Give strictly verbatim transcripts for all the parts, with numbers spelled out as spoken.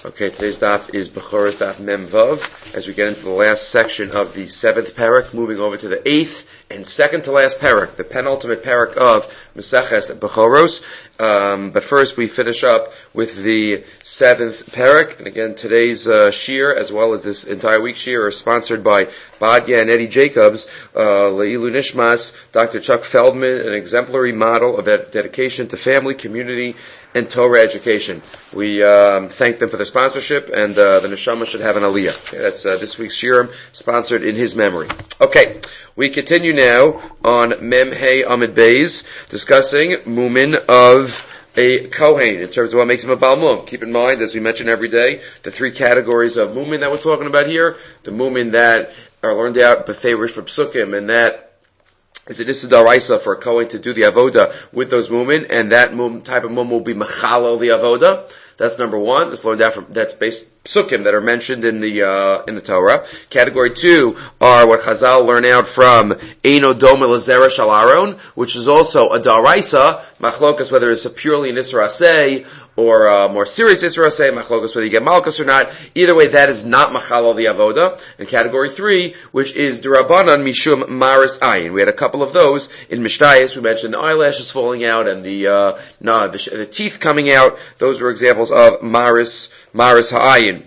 Okay, today's daf is Bechoros daf Mem Vav, as we get into the last section of the seventh parak, moving over to the eighth and second to last parak, the penultimate parak of Maseches Bechoros. Um, but first we finish up with the seventh parak, and again today's uh, shir, as well as this entire week's shir, are sponsored by Badya and Eddie Jacobs, uh, Leilu Nishmas, Doctor Chuck Feldman, an exemplary model of ed- dedication to family, community, and Torah education. We um, thank them for their sponsorship, and uh, the neshama should have an aliyah. Okay, that's uh, this week's shirim, sponsored in his memory. Okay, we continue now on Mem Hey Amid Beis, discussing mumin of a Kohen, in terms of what makes him a Baal Mum. Keep in mind, as we mention every day, the three categories of mumin that we're talking about here, the mumin that are learned out beferish for psukim, and that is it Issa D'Oraisa for a Kohen to do the avoda with those mumin, and that mum, type of mum will be mechalel the avoda. That's number one. That's learned out from, that's based psukim that are mentioned in the uh, in the Torah. Category two are what Chazal learn out from Eino Dome Lazera Shal Aron, which is also a D'Oraisa, machlokas, whether it's a purely an Isra Aseh or a more serious Isra Aseh, machlokas, whether you get malchus or not. Either way, that is not machalal the avoda. And category three, which is D'Rabbanan Mishum Maris Ayin. We had a couple of those in Mishnayos. We mentioned the eyelashes falling out and the uh, no, the, the teeth coming out. Those were examples of Maris Maris Ha'ayin.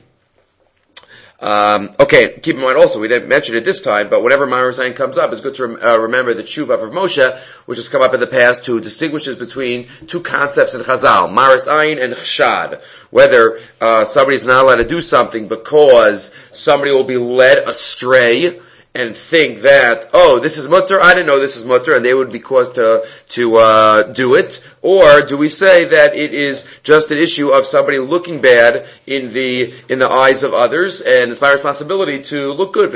Um, okay, keep in mind also, we didn't mention it this time, but whenever Maris Ayin comes up, it's good to rem- uh, remember the Tshuva of Moshe, which has come up in the past, who distinguishes between two concepts in Chazal, Maris Ayin and Chshad. Whether uh, somebody's not allowed to do something because somebody will be led astray and think that, oh, this is mutter, I didn't know this is mutter, and they would be caused to to uh do it. Or do we say that it is just an issue of somebody looking bad in the in the eyes of others, and it's my responsibility to look good, or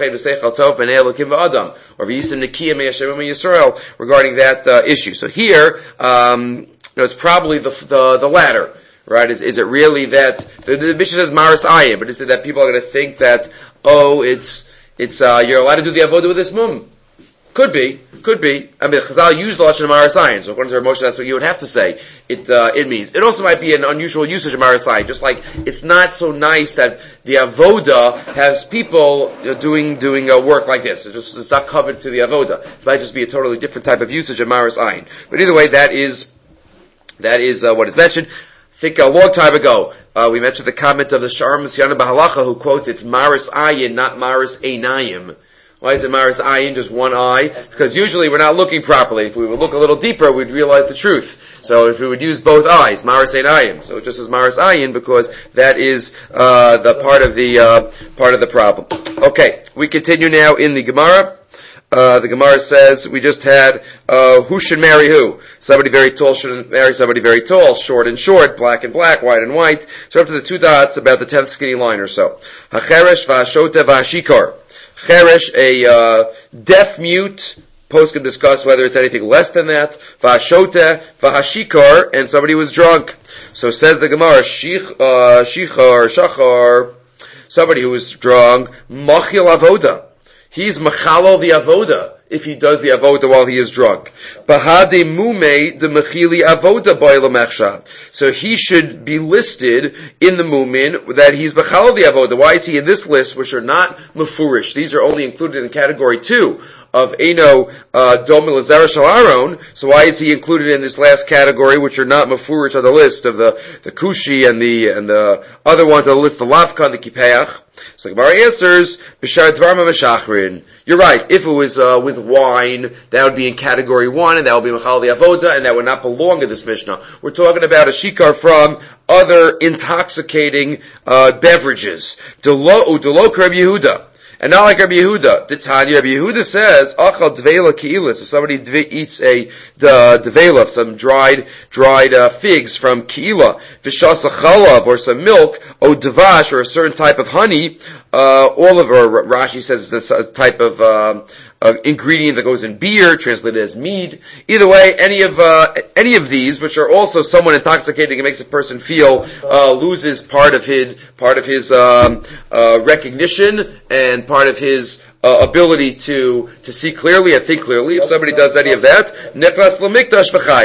regarding that uh, issue. So here, um, you know, it's probably the the, the latter, right? Is is it really that the, the Mishnah says Maris Ayin, but is it that people are going to think that, oh, it's It's, uh, you're allowed to do the avodah with this mum? Could be, could be. I mean, Chazal used the lashon of Maris Ayin, so according to Moshe, that's what you would have to say. It, uh, it means. It also might be an unusual usage of Maris Ayin, just like it's not so nice that the avodah has people you know, doing, doing, uh, work like this. It's just, it's not covered to the avodah. It might just be a totally different type of usage of Maris Ayin. But either way, that is, that is, uh, what is mentioned. I think a long time ago, uh, we mentioned the comment of the Sha'ar Misyana Bahalacha, who quotes it's Maris Ayin, not Maris Einayim. Why is it Maris Ayin, just one eye? Because usually we're not looking properly. If we would look a little deeper, we'd realize the truth. So if we would use both eyes, Maris Einayim. So it just says Maris Ayin because that is uh, the part of the uh, part of the problem. Okay, we continue now in the Gemara. Uh, the Gemara says, we just had, uh, who should marry who? Somebody very tall shouldn't marry somebody very tall, short and short, black and black, white and white. So up to the two dots, about the tenth skinny line or so. Hacheresh v'hashota v'hashikar. Cheresh, a, uh, deaf mute. Post can discuss whether it's anything less than that. V'hashota v'hashikar, and somebody was drunk. So says the Gemara, shich, uh, shichar, shachar, somebody who was drunk, machil avoda. He's machalo the avoda if he does the avoda while he is drunk. Bahade mume de mechili avoda boila mechshav. So he should be listed in the mumin that he's machalo the avoda. Why is he in this list, which are not mefurish? These are only included in category two of Eino uh, Dom Lazera Shal Aron. So why is he included in this last category, which are not mefurish on the list of the the kushi and the and the other ones on the list, the lavka and the kipeach? So the Gemara answers, B'shar Dvarma Meshachrin. You're right. If it was uh, with wine, that would be in category one, and that would be Machal the Avoda, and that would not belong in this Mishnah. We're talking about a shikar from other intoxicating uh, beverages. Delo Udelo Rabbi Yehuda. And not like Rabbi Yehuda. The Tanya, Rabbi Yehuda says, Achal Dvela Ki'ilis. If somebody dve, eats a the Dvela, some dried dried uh, figs from Ki'ila, Vishasa Chalav, or some milk, O Dvash, or a certain type of honey, uh, all of, or Rashi says it's a type of um, uh, ingredient that goes in beer, translated as mead. Either way, any of uh, any of these, which are also somewhat intoxicating, it makes a person feel uh, loses part of his part of his um, uh, recognition and part of his uh, ability to to see clearly and think clearly. If somebody does any of that, nekras l'mikdash v'chayev.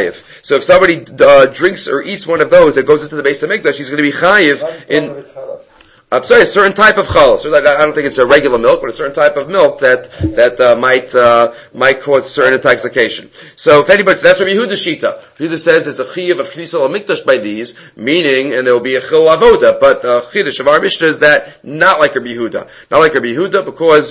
So if somebody uh, drinks or eats one of those that goes into the Beis Hamikdash, he's going to be chayiv in. I'm sorry, a certain type of challah. So I don't think it's a regular milk, but a certain type of milk that that uh, might uh, might cause a certain intoxication. So if anybody, so that's from Yehuda Shita. Yehuda says there's a chiyuv of Knisah L'Mikdash by these, meaning, and there will be a chil avoda. But the uh, chiddush of our Mishnah is that not like Rabbi Yehuda, not like Rabbi Yehuda, because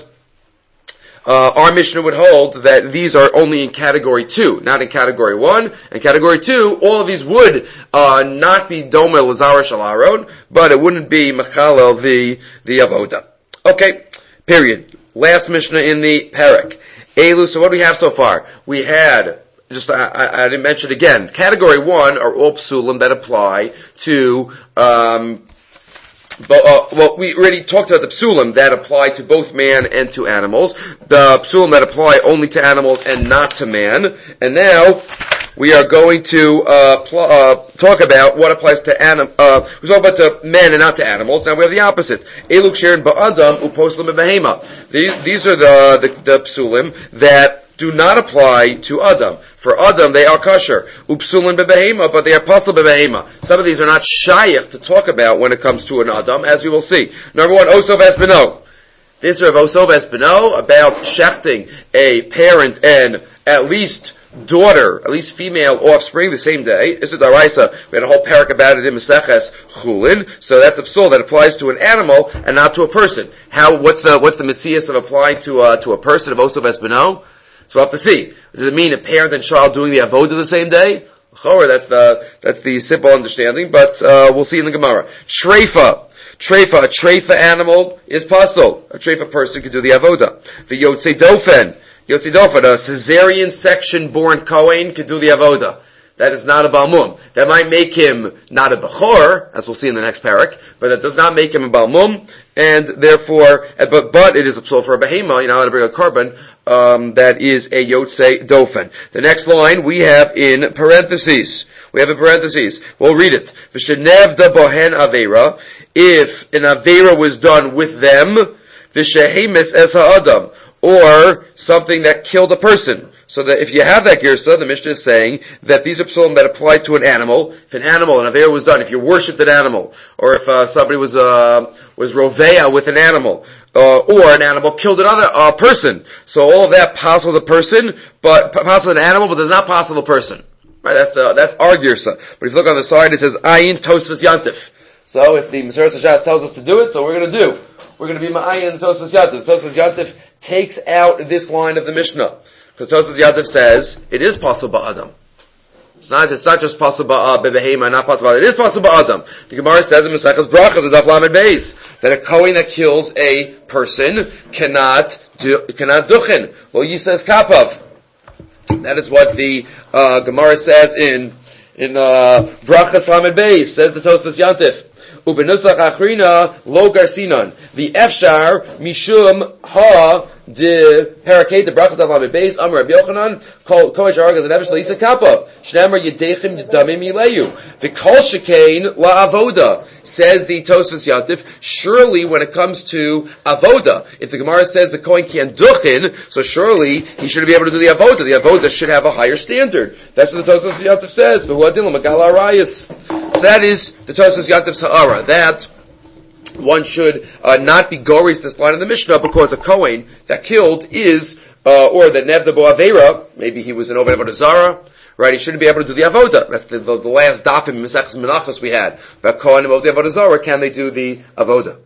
Uh, our Mishnah would hold that these are only in category two, not in category one. In category two, all of these would uh, not be Doma Lazara Shalaron, but it wouldn't be Mechalel the the Avoda. Okay, period. Last Mishnah in the Perek. Elu, so what do we have so far? We had, just I, I, I didn't mention again, category one are all psulim that apply to um But, uh, well, we already talked about the psulim that apply to both man and to animals. The psulim that apply only to animals and not to man. And now, we are going to, uh, pl- uh talk about what applies to anim- uh, we talk about to men and not to animals. Now we have the opposite. Eluk sherin ba'adam uposlim b'behema. These, these are the, the, the psulim that do not apply to Adam. For Adam, they are kosher. Upsulin bebehema, but they are pasul bebehema. Some of these are not shayach to talk about when it comes to an Adam, as we will see. Number one, Osov Espino. This is Osov Espino about shechting a parent and at least daughter, at least female offspring, the same day. This is Daraisa. We had a whole parak about it in Maseches Chulin. So that's a psul that applies to an animal and not to a person. How? What's the what's the mitzvah of applying to uh, to a person of Osov Espino? So we'll have to see. Does it mean a parent and child doing the avodah the same day? That's the that's the simple understanding, but uh, we'll see in the Gemara. Treifa. Treifa, a treifa animal is pasul. A treifa person could do the avodah. The yotzei dofen. Yotzei dofen, a cesarean section born Kohen could do the avodah. That is not a Balmum. That might make him not a Bechor, as we'll see in the next parak, but that does not make him a Balmum, and therefore, but, but it is a psul for a Behema, you know how to bring a carbon, um, that is a Yotzei Dofen. The next line we have in parentheses. We have in parentheses. We'll read it. V'shenevda bohen avera. If an avera was done with them, v'shehemes es ha'adam, or something that killed a person. So that if you have that girsa, the Mishnah is saying that these are psulim that apply to an animal. If an animal, an avera was done, if you worshipped an animal, or if uh, somebody was uh, was roveya with an animal, uh, or an animal killed another uh, person. So all of that passes a person, but passes an animal, but does not pass a person. Right? That's the that's our girsa. But if you look on the side, it says ayin tosfos yantif. So if the Maseres Hashas tells us to do it, so we're going to do. We're going to be ma'ayin in the Tosfos yantif. The Tosfos yantif takes out this line of the Mishnah. The Tosfos Yadav says it is possible ba'adam. It's not. It's not just possible bebehema, not possible. It is possible ba'adam. The Gemara says in Maseches Brachas in Daf Lamed Beis that a kohen that kills a person cannot do, cannot duchen. Well, he says kapav. That is what the uh, Gemara says in in uh, Brachas Lamed Beis. Says the Tosfos Yantif. Ubenusach achrina lo garsinon. The efshar mishum ha. De parakate the brachas of Lamed Beis Amar Rabbi Yochanan called Kohen Sharagas and Evish Lisa Kapav Shnemer Yedechim Yedamim Yileyu the Kol Shekain La Avoda says the Tosfos Yantif. Surely when it comes to avoda, if the Gemara says the Kohen can't duchin, so surely he should be able to do the avoda. The avoda should have a higher standard. That's what the Tosfos Yantif says. So that is the Tosfos Yantif Sa'ara. That one should uh, not be goris this line in the Mishnah because a Kohen that killed is, uh, or the Nevda Bo Avera, maybe he was an Oved Avodah Zarah, right? He shouldn't be able to do the Avoda. That's the, the, the last daf in Maseches Menachos we had. About Kohen and Oved Avodah Zarah, can they do the Avoda?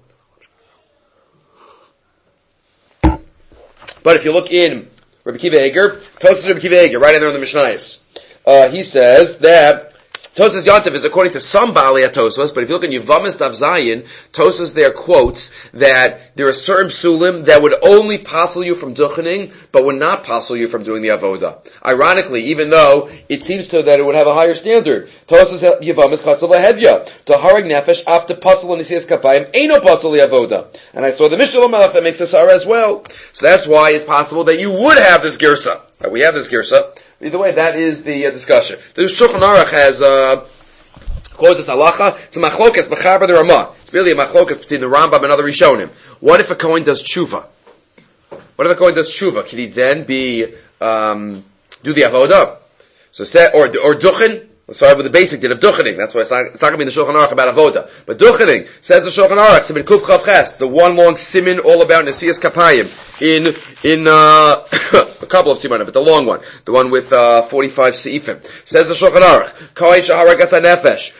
But if you look in Rabbi Kiva Eger, Tosfos Rabbi Kiva Eger, right in there in the Mishnayos, uh, he says that Tosfos Yantif is according to some Baalei Tosfos, but if you look in Yuvamis Daf Zayin, Tosfos there quotes that there are certain psulim that would only passel you from duchening, but would not passel you from doing the avoda. Ironically, even though it seems to that it would have a higher standard, Tosfos Yuvamis Chatzal Lahevya to Harag Nefesh after passel Nisias Kapayim Eino passel avoda. And I saw the Mishnah Malach that makes a Sarah as well. So that's why it's possible that you would have this girsa. Right, we have this girsa. Either way, that is the uh, discussion. The Shulchan Aruch has uh, quotes this halacha. It's a machlokas b'chaber the Ramah. It's really a machlokas between the Rambam and other Rishonim. What if a Kohen does tshuva? What if a Kohen does tshuva? Can he then be um, do the avodah? So say, or, or duchen. Let's start with the basic din of duchening. That's why it's not, it's not going to be in the Shulchan Aruch about avoda. But duchening, says the Shulchan Aruch, simin kuf chav ches, the one long simin all about Nesias Kapayim, in, in, uh, a couple of simanim, but the long one, the one with, uh, forty-five seifim. Says the Shulchan Aruch, kohen shaharagas hanefesh,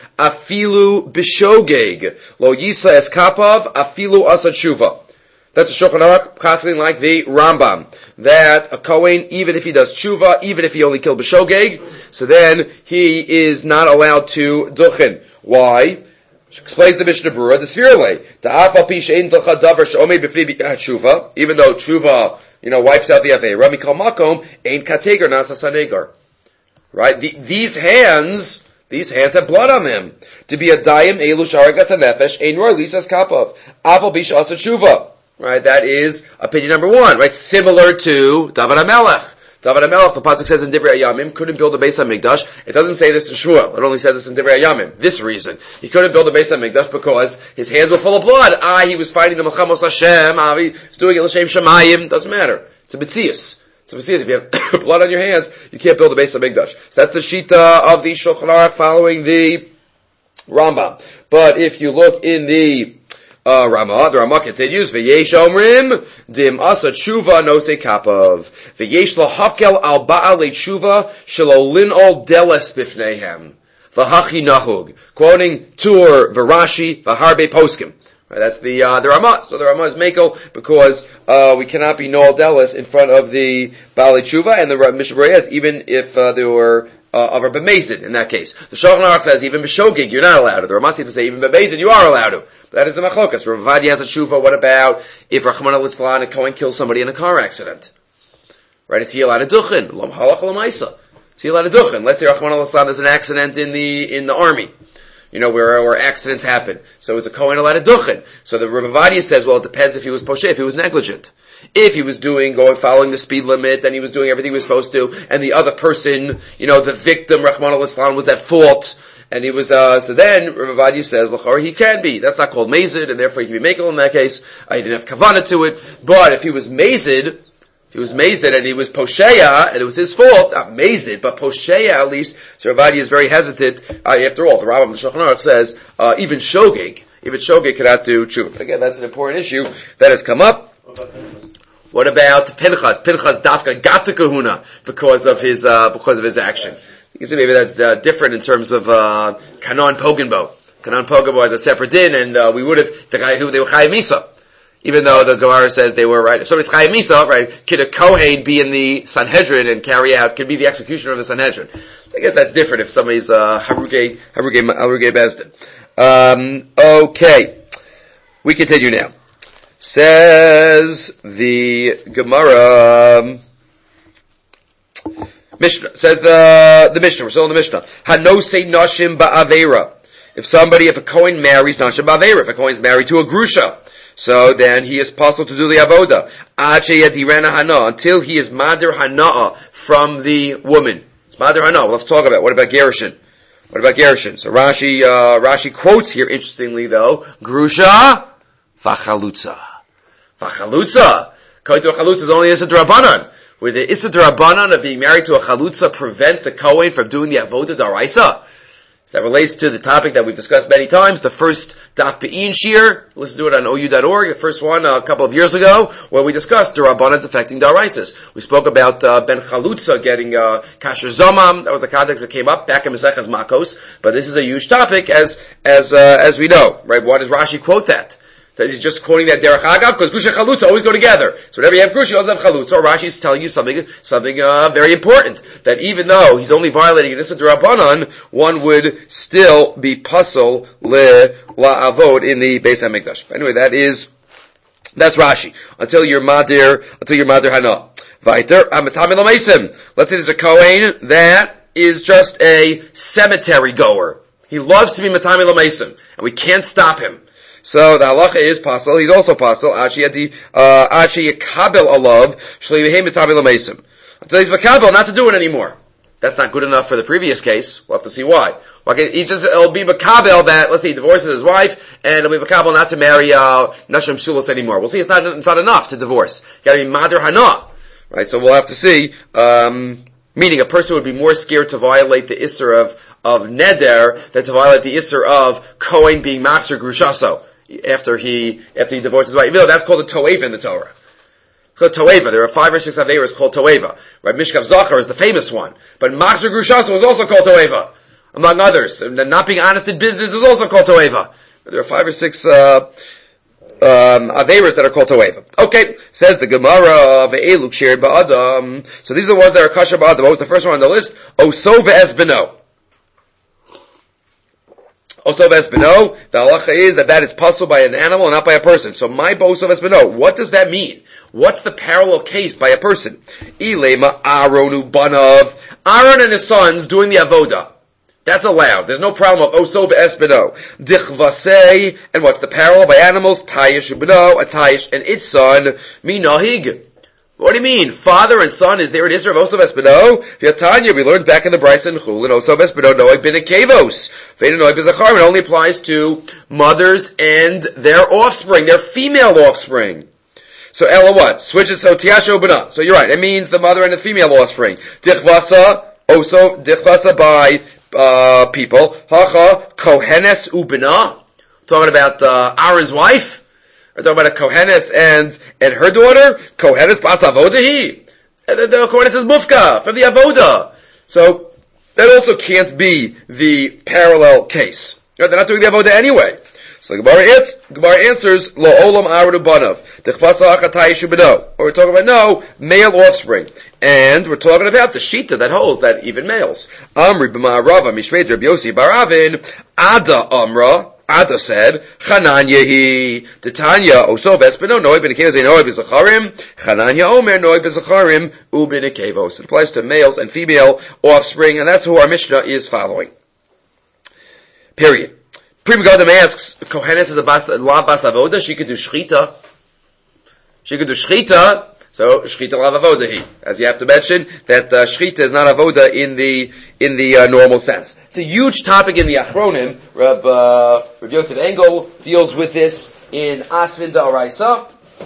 afilu b'shogeg, lo yisa es kapav, afilu asa tshuva. That's the Shulchan Aruch, passing like the Rambam, that a Kohen, even if he does tshuva, even if he only killed b'shogeg, so then he is not allowed to duchen. Why? Explains the Mishnah Berurah, the Svirle. Ta'afal pi she'ein ducha davar she'omei b'fnei tshuva, even though tshuva, you know, wipes out the aveira, mikol makom, ein kateger nasa sanegar. Right? The, these hands, these hands have blood on them. To be a dayim elu sharagas hanefesh, ein roy lisas kapav, afal pi she'asa tshuva. Right, that is opinion number one, right? Similar to David HaMelech. David HaMelech, the pasuk says in Divrei Hayamim, couldn't build the Beis HaMikdash. It doesn't say this in Shmuel. It only says this in Divrei Hayamim. This reason. He couldn't build the Beis HaMikdash because his hands were full of blood. Ah, he was fighting the Melchamos Hashem. Ah, he was doing it L'Shem Shemayim. Doesn't matter. It's a Metzius. It's a Metzius. If you have blood on your hands, you can't build the Beis HaMikdash. So that's the Shita of the Shulchan Aruch following the Rambam. But if you look in the Uh, Ramah, the Ramah continues, V'yesh omrim, dim asa tshuva no se kapav. V'yesh lahakel al ba'al tshuva, shelo lin'ol deles bifneihem. V'hachi nahug. Quoting Tur, V'rashi, V'harbe poskim. Right, that's the, uh, the Ramah. So the Ramah is Mako because, uh, we cannot be nol deles in front of the Ba'al tshuva, and the Mishnah Berurah is, even if, uh, there were, Uh, of a b'mezid in that case. The Shulchan Aruch says even b'shogig you're not allowed to. The Ramah even say even b'mezid you are allowed to. But that is the machlokas. Rav Ovadia has a tshuva. What about if Rachmana litzlan a Kohen kills somebody in a car accident? Right? Is he allowed to duchen? Lam halach l'maisa. Is he allowed to duchen? Let's say Rachmana litzlan there's an accident in the in the army. You know, where, where accidents happen. So is a Kohen allowed to duchen? So the Rav Ovadia says, well, it depends if he was poshe, if he was negligent. If he was doing, going, following the speed limit, and he was doing everything he was supposed to, and the other person, you know, the victim, Rachmana litzlan, was at fault, and he was, uh, so then, Rav Ovadia says, l'chor, he can be. That's not called mazid, and therefore he can be makel in that case. Uh, he didn't have kavanah to it. But if he was mazid, if he was mazid, and he was posheya, and it was his fault, not mazid, but posheya at least, so Rav Ovadia is very hesitant. Uh, after all, the Rambam, the Shulchan Aruch says, uh, even shogeg, even shogeg cannot do tshuva. Again, that's an important issue that has come up. What about Pinchas? Pinchas Dafka got to kahuna because of his, uh, because of his action. You can see maybe that's uh, different in terms of, uh, Kanon Pogenbo. Kanon Pogenbo has a separate din, and, uh, we would have, the guy who, they were Chayim Misa. Even though the Gemara says they were, right, if somebody's Chayim Misa, right, could a Kohen be in the Sanhedrin and carry out, could be the executioner of the Sanhedrin. I guess that's different if somebody's, uh, Haruge, Haruge, Haruge Bezdin. Um, okay. We continue now. Says the Gemara, Mishnah, says the, the Mishnah, we're still in the Mishnah. Hanosei nashim ba'avera. If somebody, if a Kohen marries nashim ba'avera, if a Kohen is married to a grusha, so then he is possible to do the avoda. Ache yadirena hana, until he is madir hana'a from the woman. It's madir hana. We'll have to talk about, what about Gerushin? What about Gerushin? So Rashi, uh, Rashi quotes here, interestingly though, grusha, v'chalutza. Chalutza. Going to a chalutza is only Issa D'Rabbanan. Where the Issa D'Rabbanan of being married to a chalutza prevent the Kohen from doing the Avodah D'Oraisa. So that relates to the topic that we've discussed many times. The first Daf Be'in Shir, listen to it on O U dot org, the first one uh, a couple of years ago, where we discussed D'Rabbanan's affecting D'Oraisas. We spoke about uh, Ben Chalutza getting uh, Kasher Zomam. That was the context that came up back in Maseches Makos. But this is a huge topic, as as uh, as we know. Right? Why does Rashi quote that? That he's just quoting that derech agav because grusha and chalutza always go together. So whenever you have grusha, you also have chalutza. Or Rashi is telling you something, something uh, very important. That even though he's only violating an issa d'Rabbanan, one would still be pasul le la'avod in the Beis Hamikdash. Anyway, that is that's Rashi. Until you're madir, until you're madir hana. Vayter amatami l'meisim. Let's say there's a kohen that is just a cemetery goer. He loves to be matami l'meisim, and we can't stop him. So the halacha is pasul. He's also pasul. Achi yadi, achi yakabel alav shli yehem mitami l'meisim. Until he's makabel, not to do it anymore. That's not good enough for the previous case. We'll have to see why. Okay, he just it'll be makabel that let's say he divorces his wife, and it'll be makabel not to marry uh, nashim shulas anymore. We'll see. It's not it's not enough to divorce. You got to be madir hana, right? So we'll have to see. Um, Meaning a person would be more scared to violate the Isser of, of Neder than to violate the Isser of Kohen being Machzer Grushaso after he, after he divorces his wife. Even though that's called a Toeva in the Torah. So Toeva, there are five or six Averas called Toeva. Right? Mishkav Zachar is the famous one. But Machzer Grushaso is also called Toeva, among others. And not being honest in business is also called Toeva. There are five or six, uh, Um, Averas that are called Toeva. Okay, says the Gemara, Ve'eluk Shir Ba'adam. So these are the ones that are Kasher Ba'adam. What was the first one on the list? Oso Ve'es Beno. Oso Ve'es Beno. The halacha is that that is puzzled by an animal and not by a person. So my Oso Ve'es Beno. What does that mean? What's the parallel case by a person? Ilema Aronu Banav. Aaron and his sons doing the Avodah. That's allowed. There's no problem of Oso ve'es beno. Dichvasei, and what's the parallel by animals? Tayish beno, a tayish, and its son, minahig. What do you mean? Father and son is there in Israel of Oso ve'es beno? Yatanya, we learned back in the Brisa and Chul, and Oso ve'es beno, noeg bin kavos. Ve'en noeg b'zachar, it only applies to mothers and their offspring, their female offspring. So Ella what? Switch it, so tiyasho b'na. So you're right, it means the mother and the female offspring. Dichvasa, Oso, dichvasa by Uh, people. Hacha, Kohenes ubina. Talking about, uh, Aaron's wife. We're talking about a Kohenes and, and her daughter. Kohenes bas avodahi. And the, the Kohenes is mufka from the avoda. So, that also can't be the parallel case. They're not doing the avoda anyway. So the Gemara, it, Gemara answers, Lo olam Aaron ubanav. Dechvasa hacha tayish ubino. Or we're talking about, no, male offspring. And we're talking about the shita that holds that even males. Amri b'ma'arava mishmei Rabbi Yossi baravin Ada Amra. Ada said Chananya the Tanya Oso vespino noy b'nekevos noy b'zacharim Chananya Omer noy b'zacharim u'b'nekevos. It applies to males and female offspring, and that's who our Mishnah is following. Period. Prima Gadam asks, Kohenes is a bas, la bas avoda. She could do shchita. She could do shchita. So shchita lav avoda, as you have to mention that uh, shchita is not avoda in the in the uh, normal sense. It's a huge topic in the Achronim. Reb uh, Reb Yosef Engel deals with this in Asvin Da'araisa.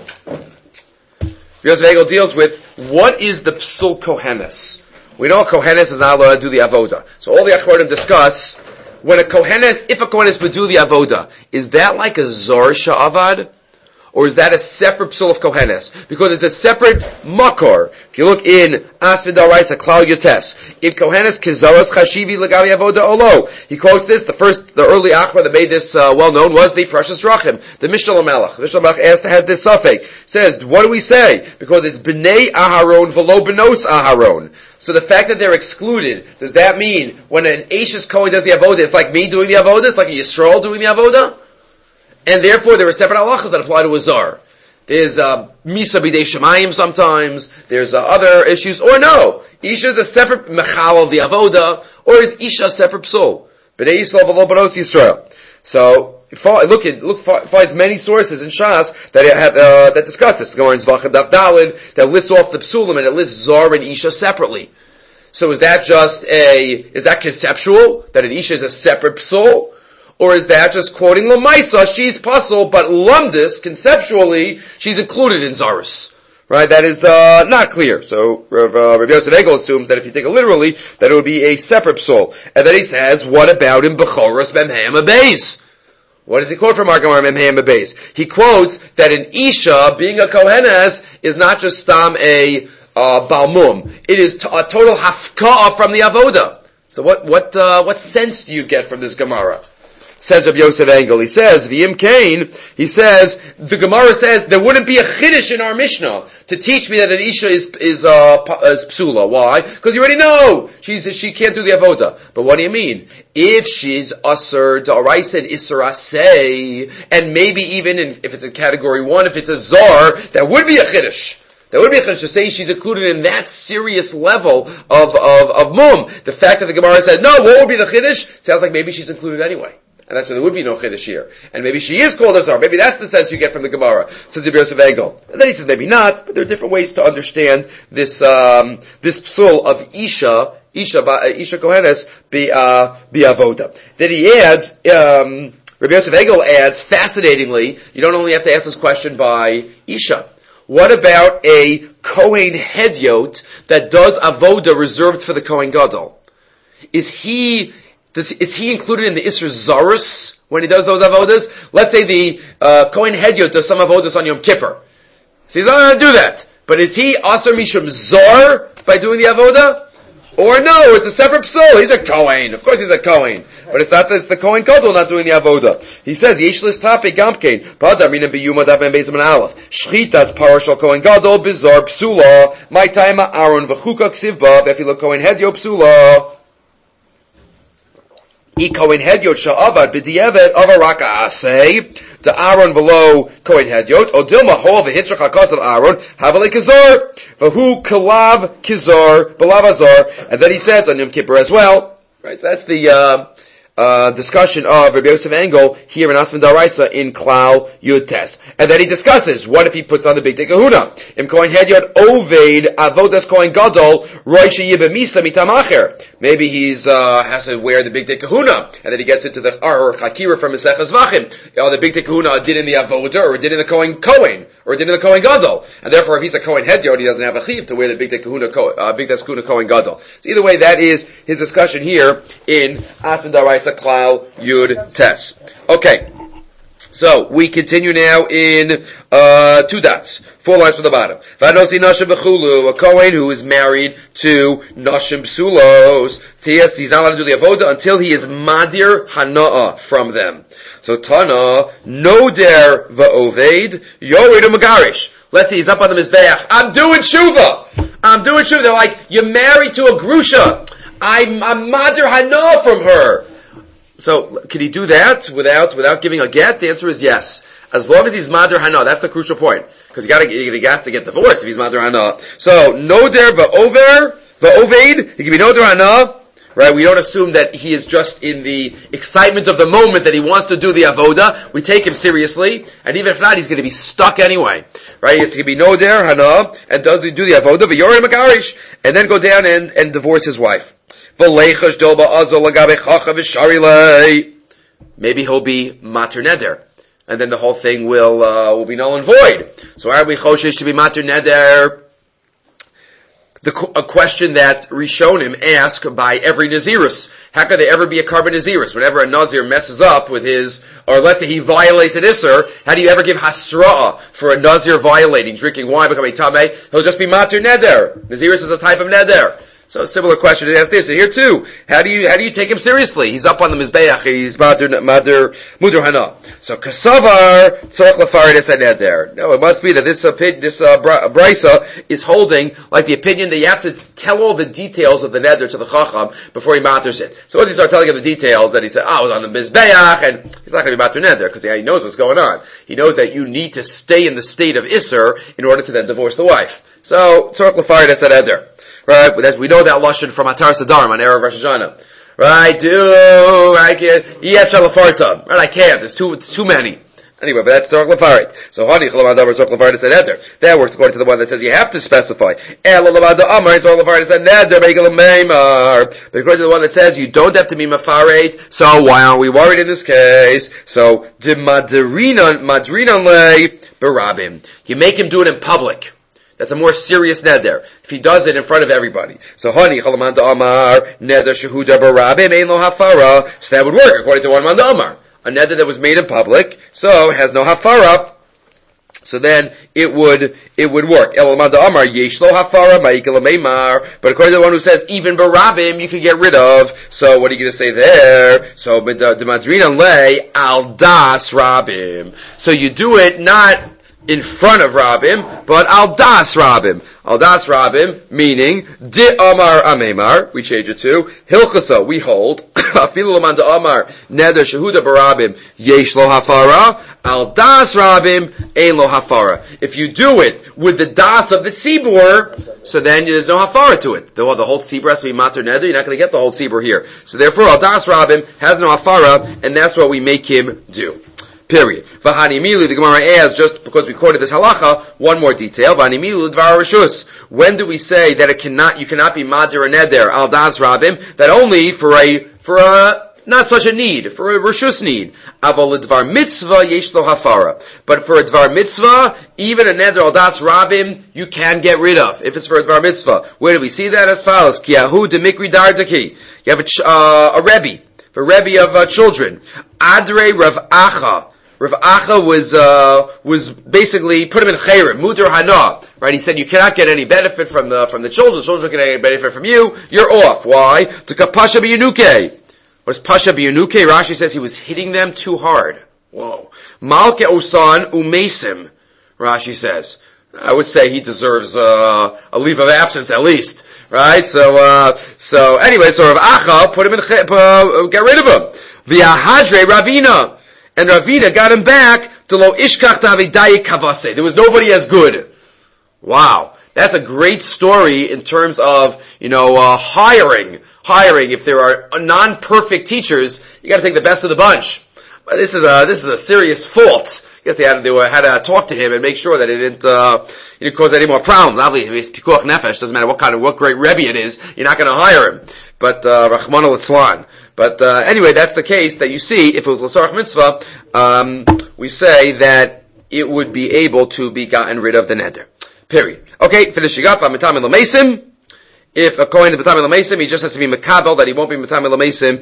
Reb Yosef Engel deals with what is the psul kohenes. We know a kohenes is not allowed to do the avoda. So all the Achronim discuss when a kohenes, if a kohenes would do the avoda, is that like a zor sha'avad? Or is that a separate psul of kohenes? Because it's a separate makor. If you look in Asvin Da'araisa, Klal Yotes, in kohenes kizaras chashivi legavi avoda olo. He quotes this. The first, the early achra that made this uh, well known was the Freshus Rachim, the Mishnah Lamelech. The Mishnah Lamelech asked to have this suffix. Says, what do we say? Because it's b'nei Aharon v'lo b'nos Aharon. So the fact that they're excluded, does that mean when an Ashes Kohen does the avoda, it's like me doing the avoda? It's like a Yisrael doing the avoda? And therefore, there are separate halachas that apply to a zar. There's uh, misa b'dei shemayim sometimes. There's uh, other issues. Or no, Isha is a separate mechal of the avoda, or is Isha a separate psul? B'nei Yisrael v'lo b'nos Yisrael. So look at look finds many sources in Shas that have uh, that discuss this. Going Zvachim Daf Daled that lists off the psulim and it lists zar and Isha separately. So is that just a is that conceptual that an Isha is a separate psul? Or is that just quoting Lamaisa, she's puzzle, but Lumdis, conceptually, she's included in Zarus. Right? That is, uh, not clear. So, uh, Rabbi Yosef Egel assumes that if you take it literally, that it would be a separate psul. And then he says, what about in Bechoros Memheim Abeis? What does he quote from Argamar Memheim Abeis? He quotes that an Isha, being a Kohenes, is not just stam a, uh, Balmum. It is t- a total hafka'ah from the Avoda. So what, what, uh, what sense do you get from this Gemara? Says Rabbi Yosef Engel. He says, V'im Kain, he says, the Gemara says, there wouldn't be a chiddush in our Mishnah to teach me that an Isha is, is, uh, is psula. Why? Because you already know, she's, she can't do the avoda. But what do you mean? If she's asur, da'araisa, and isur asay, and maybe even in, if it's in category one, if it's a zar, that would be a chiddush. That would be a chiddush to say she's included in that serious level of, of, of mum. The fact that the Gemara says, no, what would be the chiddush? Sounds like maybe she's included anyway. And that's why there would be no chiddush here. And maybe she is called a zar. Maybe that's the sense you get from the Gemara. Says Rabbi Yosef Egel. And then he says maybe not, but there are different ways to understand this, um, this psul of Isha, Isha, Isha Kohenes, be, uh, be avoda. Then he adds, um, Rabbi Yosef Egel adds, fascinatingly, you don't only have to ask this question by Isha. What about a Kohen Hedyot that does avoda reserved for the Kohen Gadol, is he does, is he included in the Isser Zarus when he does those avodas? Let's say the uh, Kohen Hedyot does some avodas on Yom Kippur. So he's not going to do that. But is he Asar Mishum Zar by doing the avoda? Or no, it's a separate psul. He's a Kohen. Of course he's a Kohen. But it's not, it's the Kohen Gadol not doing the avoda. He says, Yeshlis Tape Gamkein, Padar Minim Biyuma Daben Bezim and Aleph, Shchitas Parashal Kohen Gadol, Bizar Psula, My Time Aaron, V'chuka Ksivba, V'efilo Kohen Hedyo Psula. I Kohen Hedyot Sha'avad, B'di'evet, Avaraka Asay, to Aaron below Kohen Hedyot, Odilma Hol v'hitzrach hakos of Aaron, Havale Kizar, v'hu Kalav Kizar, Belav Azar, and then he says on Yom Kippur as well, right, so that's the, uh, uh, discussion of Rabbi Yosef Engel here in Asman Daraisa in Klal Yud Tes. And then he discusses, what if he puts on the Big Day Kahuna? Im Kohen Hedyot Oved, Avodas Kohen Gadol, Roy Sheyibe Misa Mitam Acher. Maybe he's, uh, has to wear the Big Day Kahuna, and then he gets into the, or Chakira from Mesech Zvachim. Oh, the Big Day Kahuna did in the Avoda, or did in the Kohen Kohen, or did in the Kohen Gadol. And therefore, if he's a Kohen Hedyot, he doesn't have a chiv to wear the Big Day Kahuna, uh, Big Day Kahuna Kohen Gadol. So either way, that is his discussion here in Asman Daraisa Klal Yud Tes. Okay. So, we continue now in, uh, two dots. Four lines from the bottom. Vanosi Nashim B'chulu, a Kohen who is married to Nashim Psulos. Tias, he's not allowed to do the avoda until he is Madir Hana'ah from them. So, Tana, Noder Va'oved, Yored Magarish. Let's see, he's up on the Mizbeach. I'm doing tshuva! I'm doing tshuva. They're like, you're married to a Grusha. I'm, I'm Madir Hana'ah from her. So, can he do that without without giving a get? The answer is yes. As long as he's Madir Hana, that's the crucial point. Because you gotta, you got to get divorced if he's Madir Hana. So, Noder va'over, va'oved, he can be Noder Hana, right? We don't assume that he is just in the excitement of the moment that he wants to do the avoda. We take him seriously, and even if not, he's gonna be stuck anyway. Right? He has to be Noder Hana, and do the avoda, v'yorim magarish, and then go down and, and divorce his wife. Maybe he'll be mater neder, and then the whole thing will uh, will be null and void. So are we choshesh to be mater neder? The, a question that Rishonim ask by every Nazirus. How could there ever be a carbon Nazirus? Whenever a Nazir messes up with his, or let's say he violates an Isser, how do you ever give Hasra'ah for a Nazir violating, drinking wine, becoming Tameh? He'll just be mater neder. Nazirus is a type of neder. So a similar question is asked this. And here too, how do you, how do you take him seriously? He's up on the Mizbeach, he's Madir, Madir, Mudur Hana. So Kasavar, Tzorach Lafarid es neder. No, it must be that this, uh, this, uh, Brisa is holding, like the opinion that you have to tell all the details of the neder to the Chacham before he maters it. So once he starts telling him the details, then he said, oh, I was on the Mizbeach, and he's not going to be matir neder, because he knows what's going on. He knows that you need to stay in the state of Isser in order to then divorce the wife. So, Tzorach Lafarid es neder. Right, but we know that lashon from Atar Sadarim on Erev Rosh Hashanah. Right, do I can't? Yef shalafarta. Right, I can't. There's too, it's too many. Anyway, but that's Tzorach Lafarid. So Hani Chalamadavar Tzorach Lafarid said Eder. That works according to the one that says you have to specify. Ela Lamada Amar Tzorach Lafarid said Neder Megel Meimar. But according to the one that says you don't have to be Mafarid, so why aren't we worried in this case? So de Madrinan Madrinan Le Barabim. You make him do it in public. That's a more serious neder. If he does it in front of everybody. So, Hani, Chalamanda Amar, Neder Shehuda Barabim, Ein Lo Hafara. So that would work, according to one Manda Amar. A neder that was made in public, so has no Hafara. So then, it would, it would work. Elamanda Amar, Yesh Lo Hafara, Ma'ikala Meimar. But according to the one who says, even Barabim, you can get rid of. So, what are you going to say there? So, the Madrina Le, Al Das Rabim. So you do it not in front of Rabim, but al das Rabim. Al das Rabim, meaning, di amar amemar, we change it to, hilchasa, we hold, afilu lamanda amar, neder shehuda barabim, yesh lo hafara, al das Rabim, ein lo hafara. If you do it with the das of the tzibur, so then there's no hafara to it. The, the whole tzibur has to be mater neder, you're not going to get the whole tzibur here. So therefore, al das Rabim has no hafara, and that's what we make him do. Period. V'hani milu, the Gemara adds, just because we quoted this halacha, one more detail. V'hani milu dvar rishus. When do we say that it cannot, you cannot be madir or neder al das rabim? That only for a for a not such a need, for a reshus need. Aval Dvar Mitzvah yesh lo hafara. But for a Dvar Mitzvah, even a neder al das rabim, you can get rid of, if it's for a Dvar Mitzvah. Where do we see that? As follows. Ki ahu de mikri dardaki. You have a, ch- uh, a Rebbe, for Rebbe of uh, children. Adre Rav Acha. Rav Acha was, uh, was basically, put him in chayrim, muter hana. Right? He said you cannot get any benefit from the, from the children. The children can get any benefit from you. You're off. Why? To kapasha b'yanuke. What is pasha b'yanuke? Rashi says he was hitting them too hard. Whoa. Malke osan umesim. Rashi says. I would say he deserves, uh, a leave of absence at least. Right? So, uh, so anyway, so Rav Acha put him in, uh, get rid of him. Via hadre Ravina. And Ravina got him back to lo ishkach tavidai kavase. There was nobody as good. Wow. That's a great story in terms of, you know, uh, hiring. Hiring. If there are non-perfect teachers, you gotta take the best of the bunch. But this is a, this is a serious fault. I guess they had, they were, had to talk to him and make sure that it didn't, uh, it didn't cause any more problems. Obviously, if it's pikuach nefesh, doesn't matter what kind of, what great Rebbe it is, you're not gonna hire him. But, uh, Rachman al-Itzlan. But, uh, anyway, that's the case that you see, if it was l'sarach mitzvah, um, we say that it would be able to be gotten rid of the neder. Period. Okay, finishing up, mitam el-mesim. If a kohen is mitam el-mesim, he just has to be mekabel, that he won't be mitam el-mesim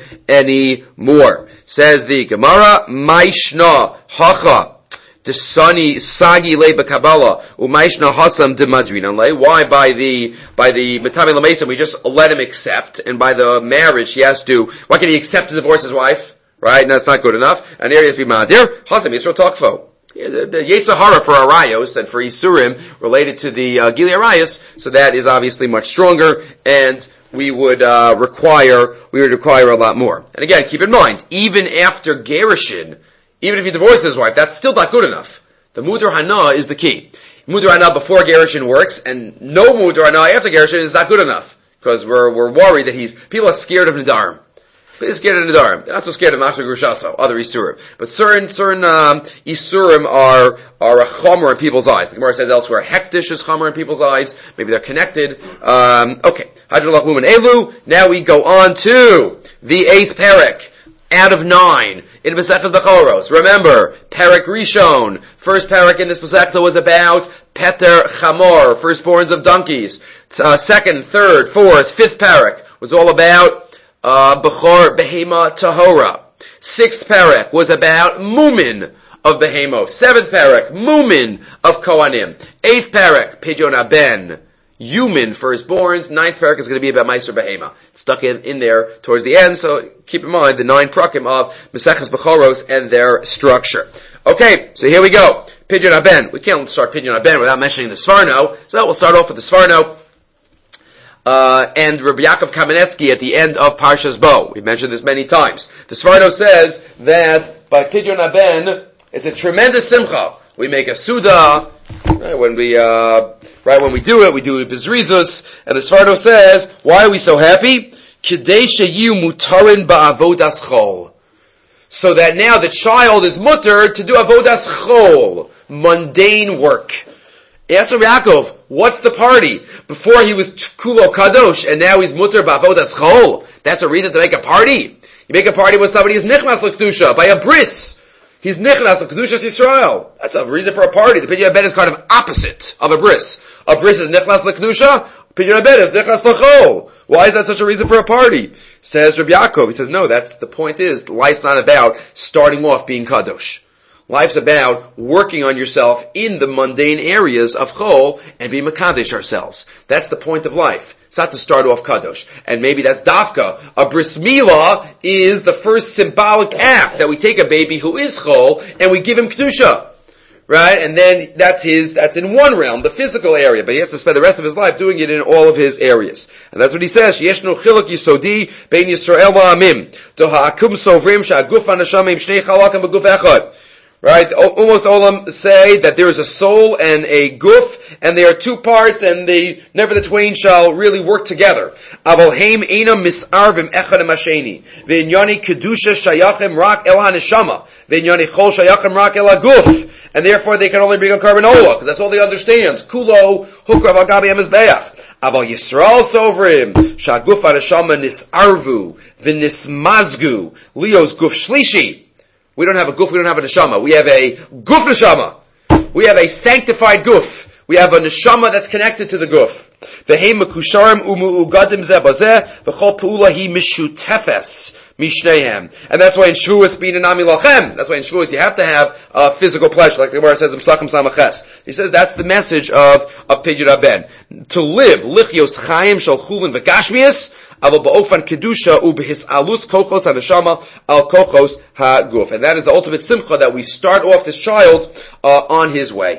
anymore. Says the Gemara, Maishna hacha. The Sani Sagi Le Kabbalah Umaishna Hasam de Madrinan Le. Why by the by the Matami Lamesim we just let him accept, and by the marriage he has to, why can he accept to divorce his wife? Right? And that's not good enough. And here he has to be Madir, Hasam Yisro Tokfo. The Yetzirah for Arayos and for Isurim related to the uh, Gili Arayos, so that is obviously much stronger, and we would uh, require we would require a lot more. And again, keep in mind, even after Gerushin, even if he divorces his wife, that's still not good enough. The Mudur Hana is the key. Mudur Hana before Gerushin works, and no Mudur Hana after Gerushin is not good enough. Because we're, we're worried that he's, people are scared of Nidarim. They're scared of Nidarim. They're not so scared of Machzor Grushaso, other Isurim. But certain, certain, um, Isurim are, are a chomer in people's eyes. The Gemara says elsewhere, Hektish is chomer in people's eyes. Maybe they're connected. Um, okay. Hadrullah Mumin Elu. Now we go on to the eighth parak. Out of nine in Masechtas Bechoros. Remember, Perek Rishon. First parak in this Masechta was about Peter Chamor, firstborns of donkeys. Uh, second, third, fourth, fifth parak was all about uh, Bechor Behema Tahora. Sixth parak was about Mumin of Behemo. Seventh parak, Mumin of Kohanim. Eighth parak, Pidyon Aben. Human firstborns. Ninth parak is going to be about Meiser Behema. It's stuck in, in there towards the end, so keep in mind the nine prakim of Maseches Bechoros and their structure. Okay, so here we go. Pidyon Aben. We can't start Pidyon Aben without mentioning the Svarno, so we'll start off with the Svarno. Uh, and Rabbi Yaakov Kamenetsky at the end of Parshas Bo. We've mentioned this many times. The Svarno says that by Pidyon Aben, it's a tremendous simcha. We make a Suda, right, when we, uh, right, when we do it, we do it Bizrizus, and the Svarno says, why are we so happy? Kidei sheyu mutarin ba'avodas chol. So that now the child is mutter to do avodas chol, mundane work. Ask Rabbi Yaakov, what's the party? Before he was kulo kadosh, and now he's mutter ba'avodas chol. That's a reason to make a party. You make a party when somebody is nichnas l'kedusha, by a bris. He's nichnas of Kedushas Yisrael. That's a reason for a party. The Pidyon Aben is kind of opposite of a bris. A bris is nichnas l'kedusha. Pidyon Aben is nichnas l'chol. Why is that such a reason for a party? Says Rabbi Yaakov. He says, no, that's, the point is, life's not about starting off being kadosh. Life's about working on yourself in the mundane areas of chol and being makadosh ourselves. That's the point of life. It's not to start off kadosh. And maybe that's dafka. A bris milah is the first symbolic act that we take a baby who is chol and we give him kedusha. Right? And then that's his, that's in one realm, the physical area, but he has to spend the rest of his life doing it in all of his areas. And that's what he says, Yeshnu chiluk yisodi bein Yisrael la'amim, to ha'akum sovrim sha'aguf ha'nashamim shnei chalakim b'guf echad. Right? Almost all of them say that there is a soul and a guf, and they are two parts, and they, never the twain shall really work together. Aval heim einam misarvim echad ha'masheni. V'inyani kedusha shayachem rak el ha'neshama. V'inyani chol shayachem rak el ha'guf. And therefore they can only bring a carbon ola, because that's all they understand. Kulo, hukrav al gabi ha-mizbeach. Aval Yisrael Sovrim, Shaguf HaNeshama Nisarvu, V'nismazgu, Leo's Guf Shlishi. We don't have a guf, we don't have a neshama. We have a guf neshama. We have a sanctified guf. We have a neshama that's connected to the guf. V'hei mekusharim umu'ugadim zeh bazeh, v'chol pe'ula hi mishutefes mishneihem. And that's why in Shavuos being an ami lachem, that's why in Shavuos you have to have uh, physical pleasure, like the Gemara says in Psachim Samaches. He says that's the message of, of Pidyon Haben. To live, lichios chayim shal chulin v'gashmias, aval ba'ofan kedusha ubehis alus kochos ha-neshama al kochos ha-guf. And that is the ultimate simcha, that we start off this child uh, on his way.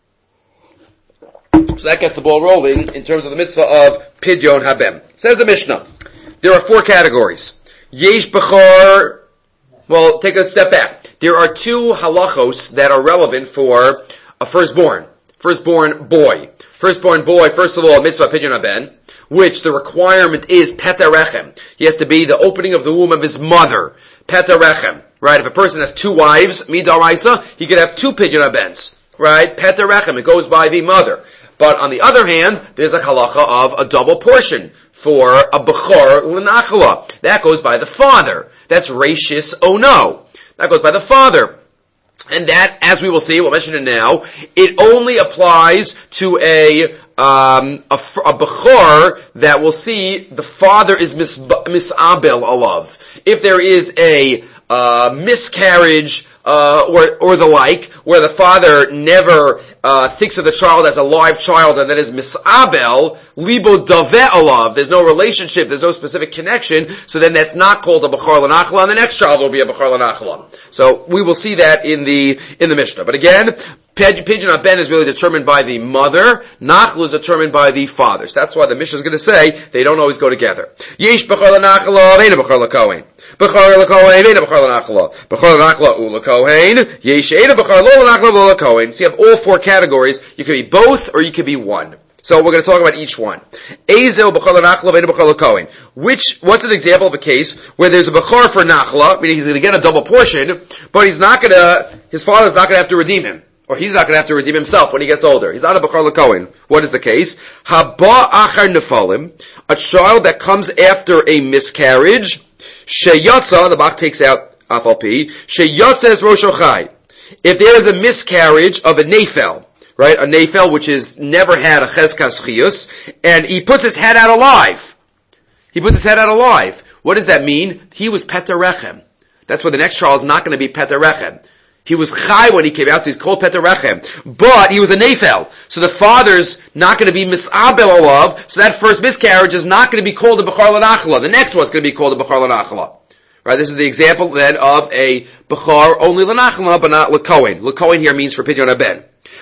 So that gets the ball rolling in terms of the mitzvah of Pidyon Haben. Says the Mishnah, there are four categories. Yesh Bechor, well, take a step back. There are two halachos that are relevant for a firstborn. Firstborn boy. Firstborn boy, first of all, mitzvah Pidyon Haben, which the requirement is Peter Rechem. He has to be the opening of the womb of his mother. Peter Rechem. Right? If a person has two wives, Midaraisa, he could have two Pidyon Habens. Right? Peter Rechem. It goes by the mother. But on the other hand, there's a halacha of a double portion for a bechor l'nachla. That goes by the father. That's rashis ono. That goes by the father. And that, as we will see, we'll mention it now, it only applies to a um, a, a bechor that we'll see the father is mis, misabel alav. If there is a uh, miscarriage uh, or or the like, where the father never Uh, thinks of the child as a live child, and that is misabel, libo daveh alav. There's no relationship, there's no specific connection, so then that's not called a bechor l'nachla, and the next child will be a bechor l'nachla. So we will see that in the in the Mishnah. But again, Pidyon Haben is really determined by the mother, nachla is determined by the father. So that's why the Mishnah is going to say they don't always go together. Yesh bechor l'nachla, ve'ena bechor l'kohen. Bechor l'kohen, ve'ena bechor l'nachla. Bechor l'nachla u l'kohen, yesh eina bechor lo l'nachla lo l'kohen. So you have all four categories. You could be both, or you could be one. So we're going to talk about each one. Ezel bechor l'nachla, ve'ena bechor l'kohen. Which, what's an example of a case where there's a bechor for nachla, meaning he's going to get a double portion, but he's not going to, his father's not going to have to redeem him. Or he's not going to have to redeem himself when he gets older. He's not a bechor l'kohen. What is the case? Haba achar nefalim, a child that comes after a miscarriage, sheyatza, the Bach takes out afalpi, sheyatza es rosh ochai. If there is a miscarriage of a nefel, right, a nefel which has never had a cheskas chiyus, and he puts his head out alive. He puts his head out alive. What does that mean? He was Peter Rechem. That's why the next child is not going to be Peter Rechem. He was chai when he came out, so he's called Peter Rechem. But he was a nefel. So the father's not going to be misabel alav, so that first miscarriage is not going to be called a bechor l'nachla. The next one's going to be called a bechor l'nachla. Right, this is the example then of a bechor only l'nachla, but not l'kohen. L'kohen here means for Pidyon Haben.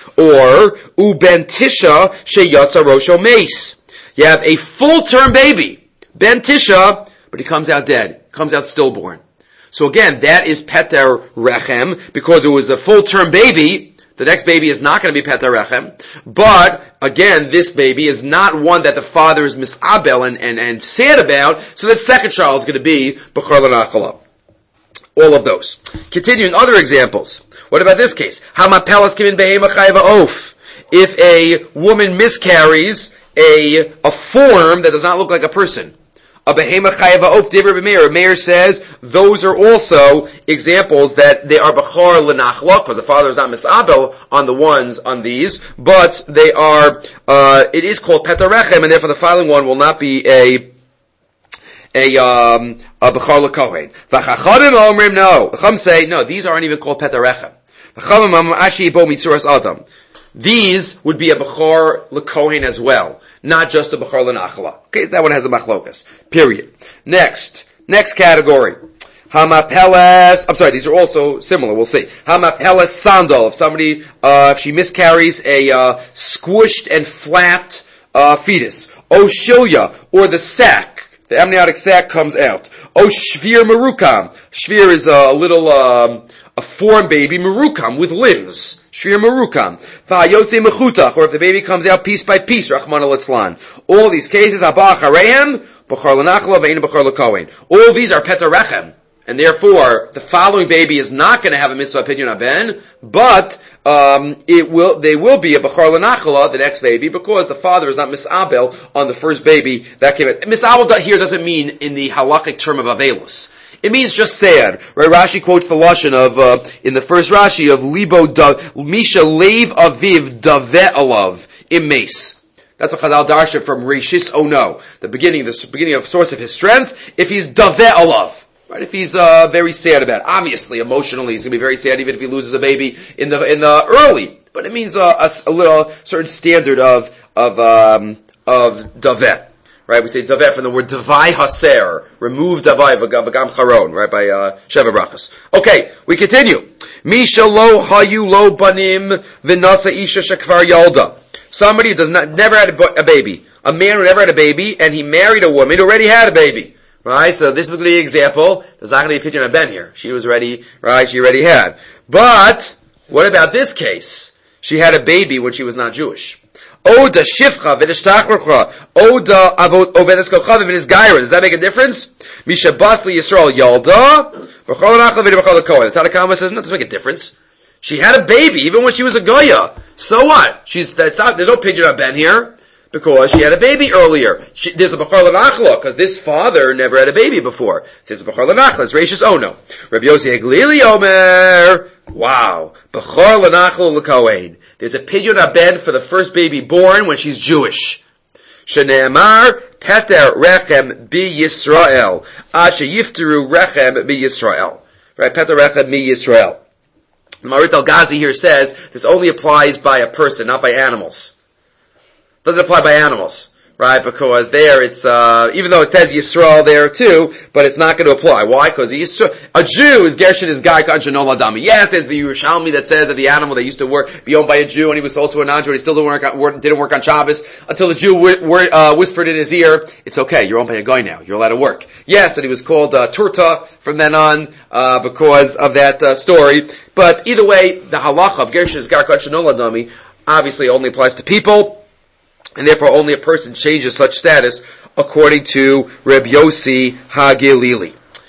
Or, u ben tisha sheyatza rosho meis. You have a full-term baby, ben tisha, but he comes out dead, comes out stillborn. So again, that is Peter Rechem, because it was a full-term baby. The next baby is not going to be Peter Rechem. But, again, this baby is not one that the father is misabel and, and, and sad about, so that second child is going to be bechor l'nachla. All of those. Continuing, other examples. What about this case? Hamapelas kimin behema chayva oaf. If a woman miscarries a, a form that does not look like a person. A behema chayva oaf, Divrei Meir. Meir says those are also examples that they are bechor l'nachla, because the father is not misabel on the ones on these, but they are. Uh, it is called Peter Rechem, and therefore the following one will not be a a um a bechor l'kohen. V'chachadim omrim no. The Chum say no. These aren't even called Peter Rechem. V'chamim ashi bo mitzuras adam. These would be a bechor l'kohen as well. Not just a bechor l'nachla. Okay, that one has a machlokas. Period. Next. Next category. Hamapeles, I'm sorry, these are also similar, we'll see. Hamapeles sandal. If somebody, uh, if she miscarries a, uh, squished and flat, uh, fetus. O shilya, or the sac. The amniotic sac comes out. O shvir merukam. Shvir is a little, um, a form baby, merukam, with limbs. Shvir merukam. V'hayotze mechutach, or if the baby comes out piece by piece, Rachmana litzlan. All these cases, haba acharehem, bechor l'nachla, ve'ena bechor l'kohen. All these are Peter Rechem. And therefore, the following baby is not going to have a mitzvah Pidyon Haben, but um, it will, they will be a Bechor L'Nachla, the next baby, because the father is not Misabel on the first baby that came in. Misabel here doesn't mean in the halakhic term of Avelus. It means just sad. Right? Rashi quotes the lashon of, uh, in the first Rashi of Libo da, Misha Leiv Aviv Daveh Alav Imes. That's a Chazal Darsha from Reshis Ono, the beginning, the beginning of source of his strength, if he's Daveh Alav. Right? If he's, uh, very sad about it. Obviously, emotionally, he's gonna be very sad even if he loses a baby in the, in the early. But it means, uh, a, a little, certain standard of, of, um, of Daveh. Right, we say daveh from the word davai haser, remove davai v'gam charon, right, by uh, Sheva Brachas. Okay, we continue. Misha lo hayu lo banim v'nasa isha shekvar yalda. Somebody who does not, never had a, a baby. A man who never had a baby, and he married a woman who already had a baby. Right, so this is going to be an example. There's not going to be a pidyon ben here. She was already, right, she already had. But, what about this case? She had a baby when she was not Jewish. Oda shivcha v'nishtachrocha. Oda avot ovedeskocha v'nisgayra. Does that make a difference? Misha basli Yisrael yalda. V'chol nachla v'chol kohen. The Tanakama says, no, it doesn't make a difference. She had a baby even when she was a goya. So what? She's, that's not, there's no pidyon ben here. Because she had a baby earlier. She, there's a Bechor L'Nachla, because this father never had a baby before. So it's a Bechor L'Nachla. It's Rashis Ono. Rabbi Yossi Haglili Omer. Wow. Bechor L'Nachla L'Kohen. There's a pidyon ben for the first baby born when she's Jewish. Shene'emar Peter Rechem Bi Yisrael. Ashe Yifteru Rechem Bi Yisrael. Right? Peter Rechem Bi Yisrael. Marit Al-Ghazi here says this only applies by a person, not by animals. Doesn't apply by animals, right? Because there it's, uh, even though it says Yisrael there too, but it's not going to apply. Why? Because a Jew is Gershon is Gai Kansha Nol Adami. Yes, there's the Yerushalmi that says that the animal that used to work, be owned by a Jew and he was sold to a non-Jew and he still didn't work on, didn't work on Shabbos until the Jew w- w- uh, whispered in his ear, it's okay, you're owned by a Goy now, you're allowed to work. Yes, and he was called, uh, Turta from then on, uh, because of that, uh, story. But either way, the halacha of Gershon is Gai Kansha Nol Adami obviously only applies to people. And therefore only a person changes such status according to Reb Yossi Hagilili.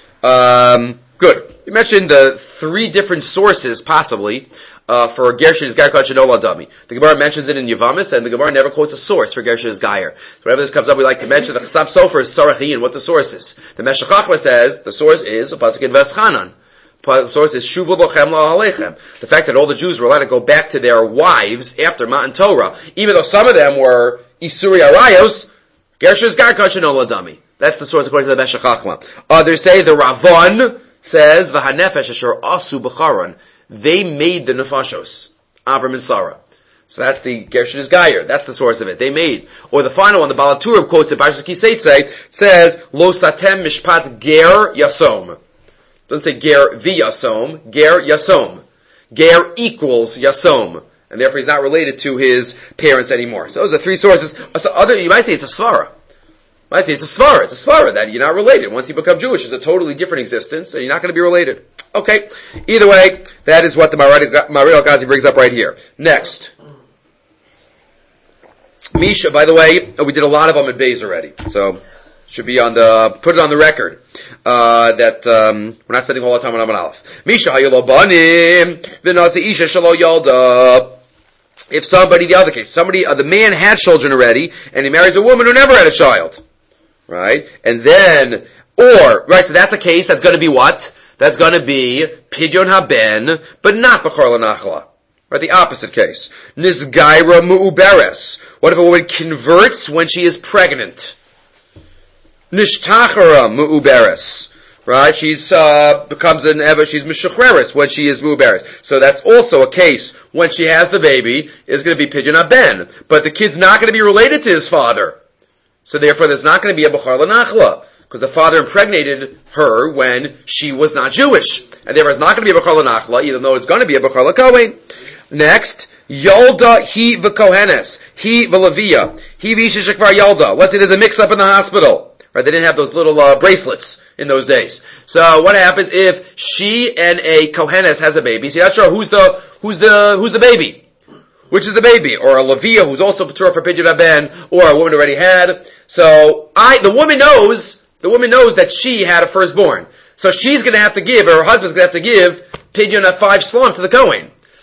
Um, good. You mentioned the three different sources, possibly, uh, for Gershon is Gair Kachanola Dami. The Gemara mentions it in Yavamis, and the Gemara never quotes a source for Gershon is Gair. So whenever this comes up, we like to mention the Chasam Sofer is Sarachiyin, what the source is. The Meshech Chochmah says the source is a pasuk in Veschanan. The source is Shuvu Bochem Lo Alechem. The fact that all the Jews were allowed to go back to their wives after Matan Torah, even though some of them were Isuri Arayos, Gershon is Gar Kachin Oladami. That's the source according to the Meshech Chochmah. Others say the Ravon says V'hanefesh Asher Asu B'charon. They made the nefashos, Avram and Sarah. So that's the Gershon is Gayer. That's the source of it. They made. Or the final one, the Balaturab quotes it, Bashas Kiseitze, says Lo Satem Mishpat Ger Yasom. Doesn't say ger v'yasom, ger yasom. Ger equals yasom. And therefore he's not related to his parents anymore. So those are three sources. So other, you might say it's a svara. You might say it's a svara. It's a svara that you're not related. Once you become Jewish, it's a totally different existence, and you're not going to be related. Okay. Either way, that is what the Marid Al-Ghazi brings up right here. Next. Misha, by the way, we did a lot of them at Beis already. So, should be on the, put it on the record. Uh, that, um, we're not spending all our time on Amman Aleph. Misha hayelo banim, v'nasa isha shalo yalda. If somebody, the other case, somebody, uh, the man had children already, and he marries a woman who never had a child. Right? And then, or, right, so that's a case that's gonna be what? That's gonna be Pidyon haben, but not Bechor L'Nachla. Right, the opposite case. Nizgaira mu'uberes. What if a woman converts when she is pregnant? Nishtachara mu'uberes. Right? She's, uh, becomes an Eva, she's Meshachreres when she is mu'uberes. So that's also a case when she has the baby, is going to be Pidyon haben. But the kid's not going to be related to his father. So therefore there's not going to be a Bechor L'Nachla. Because the father impregnated her when she was not Jewish. And therefore it's not going to be a Bechor L'Nachla, even though it's going to be a Bechor L'Kohen. Next, Yolda he v'kohenes, he v'levia, he v'isha shekvar Yolda. Let's say there's a mix-up in the hospital. Right, they didn't have those little uh, bracelets in those days. So what happens if she and a kohenes has a baby? So you're not sure who's the who's the who's the baby, which is the baby, or a levia who's also patur for pidyon haben, or a woman already had. So I, the woman knows, the woman knows that she had a firstborn. So she's going to have to give, or her husband's going to have to give pidyon at five slum to the kohen.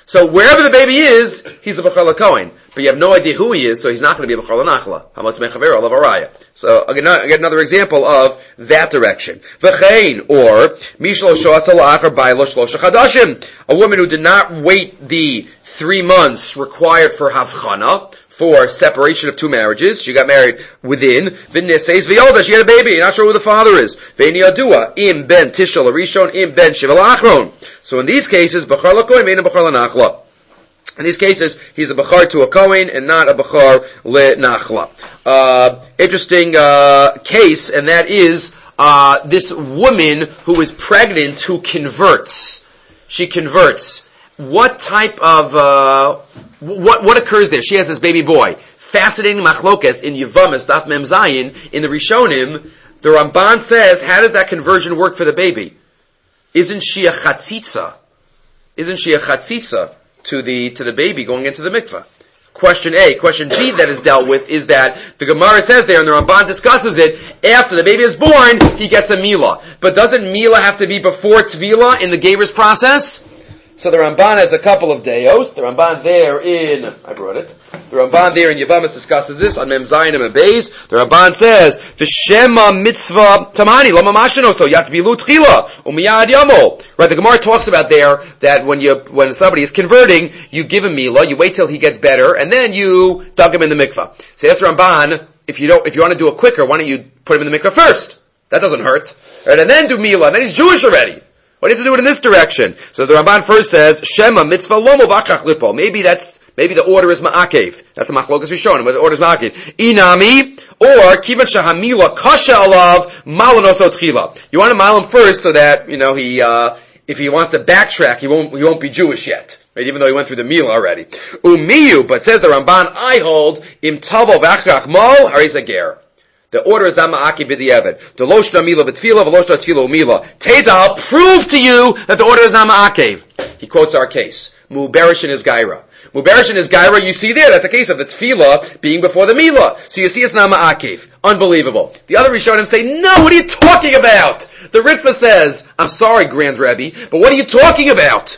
So wherever the baby is, he's a Bechor LaKohen. But you have no idea who he is, so he's not going to be a Bechor LaNachla. Hamatz Mechaver Olav Araya. So again, I get another example of that direction. V'chein, or Mishlo Shoas Alachar Bailo Shlosha Chadashim. A woman who did not wait the three months required for Havchana, for separation of two marriages. She got married within. V'neseis v'yolda. She had a baby. You're not sure who the father is. V'eni adua. Im ben tishal arishon. Im ben shiva lachron. So in these cases, Bechor LaKohen, meaning Bechor LaNachla. In these cases, he's a Bechor to a Kohen and not a Bechor LeNachla. Uh, interesting, uh, case, and that is, uh, this woman who is pregnant who converts. She converts. What type of, uh, what, what occurs there? She has this baby boy. Fascinating machlokes in Yevamis, Daf Mem Zayin, in the Rishonim, the Ramban says, how does that conversion work for the baby? Isn't she a chatzitza? Isn't she a chatzitza to the, to the baby going into the mikveh? Question A. Question B that is dealt with is that the Gemara says there, and the Ramban discusses it, after the baby is born, he gets a milah. But doesn't milah have to be before tvila in the Gaber's process? So the Ramban has a couple of deos. The Ramban there in, I brought it. The Ramban there in Yevamis discusses this on Mem Zayin and Mem Beis. The Ramban says, "V'shema mitzvah tamani lo mamashino." So you have to be lutchila umiyad yamo. Right? The Gemara talks about there that when you when somebody is converting, you give him milah, you wait till he gets better, and then you dunk him in the mikvah. So that's Ramban. If you don't, if you want to do it quicker, why don't you put him in the mikvah first? That doesn't hurt, right? And then do milah, and then he's Jewish already. Why do you have to do it in this direction? So the Ramban first says, Shema mitzvah lomo v'achach lipo. Maybe that's, maybe the order is ma'akev. That's a machlokas Rishonim, but the order is ma'akev. Inami, or kivan shahamila kasha alav malanoso tchila. You want to mal him first so that, you know, he, uh, if he wants to backtrack, he won't, he won't be Jewish yet. Right? Even though he went through the meal already. Umiyu, but says the Ramban, I hold, im tavo v'achach mo, harisa ger. The order is Ma'aki b'di'evet. Deloshna mila b'tfila, v'loshna tfila umila. Teda, I'll prove to you that the order is not Ma'akev. He quotes our case. Mu'berish in his Gaira. Mu'berish in his Gaira, you see there, that's a case of the tfila being before the mila. So you see it's not Ma'akev. Unbelievable. The other Rishonim say, no, what are you talking about? The Ritva says, I'm sorry, Grand Rebbe, but what are you talking about?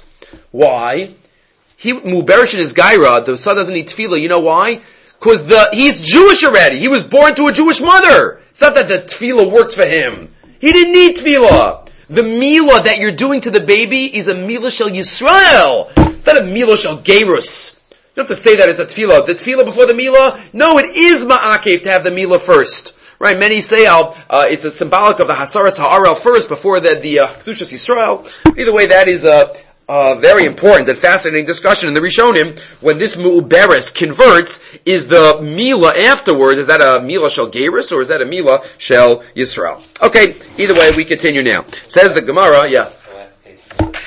Why? He, Mu'berish in his Gaira, the son doesn't need tfila, you know why? Because the he's Jewish already. He was born to a Jewish mother. It's not that the tefillah worked for him. He didn't need tefillah. The milah that you're doing to the baby is a milah shel Yisrael. It's not a milah shel Gerus. You don't have to say that it's a tefillah. The tefillah before the milah? No, it is ma'akev to have the milah first. Right? Many say uh, it's a symbolic of the Hasaras Ha'arel first before the, the uh, Kedushas Yisrael. Either way, that is a... Uh, Uh, very important and fascinating discussion in the Rishonim. When this Mu'beres converts, is the Mila afterwards, is that a Mila Shel Gerus or is that a Mila Shel Yisrael? Okay, either way, we continue now. Says the Gemara, yeah. The last case.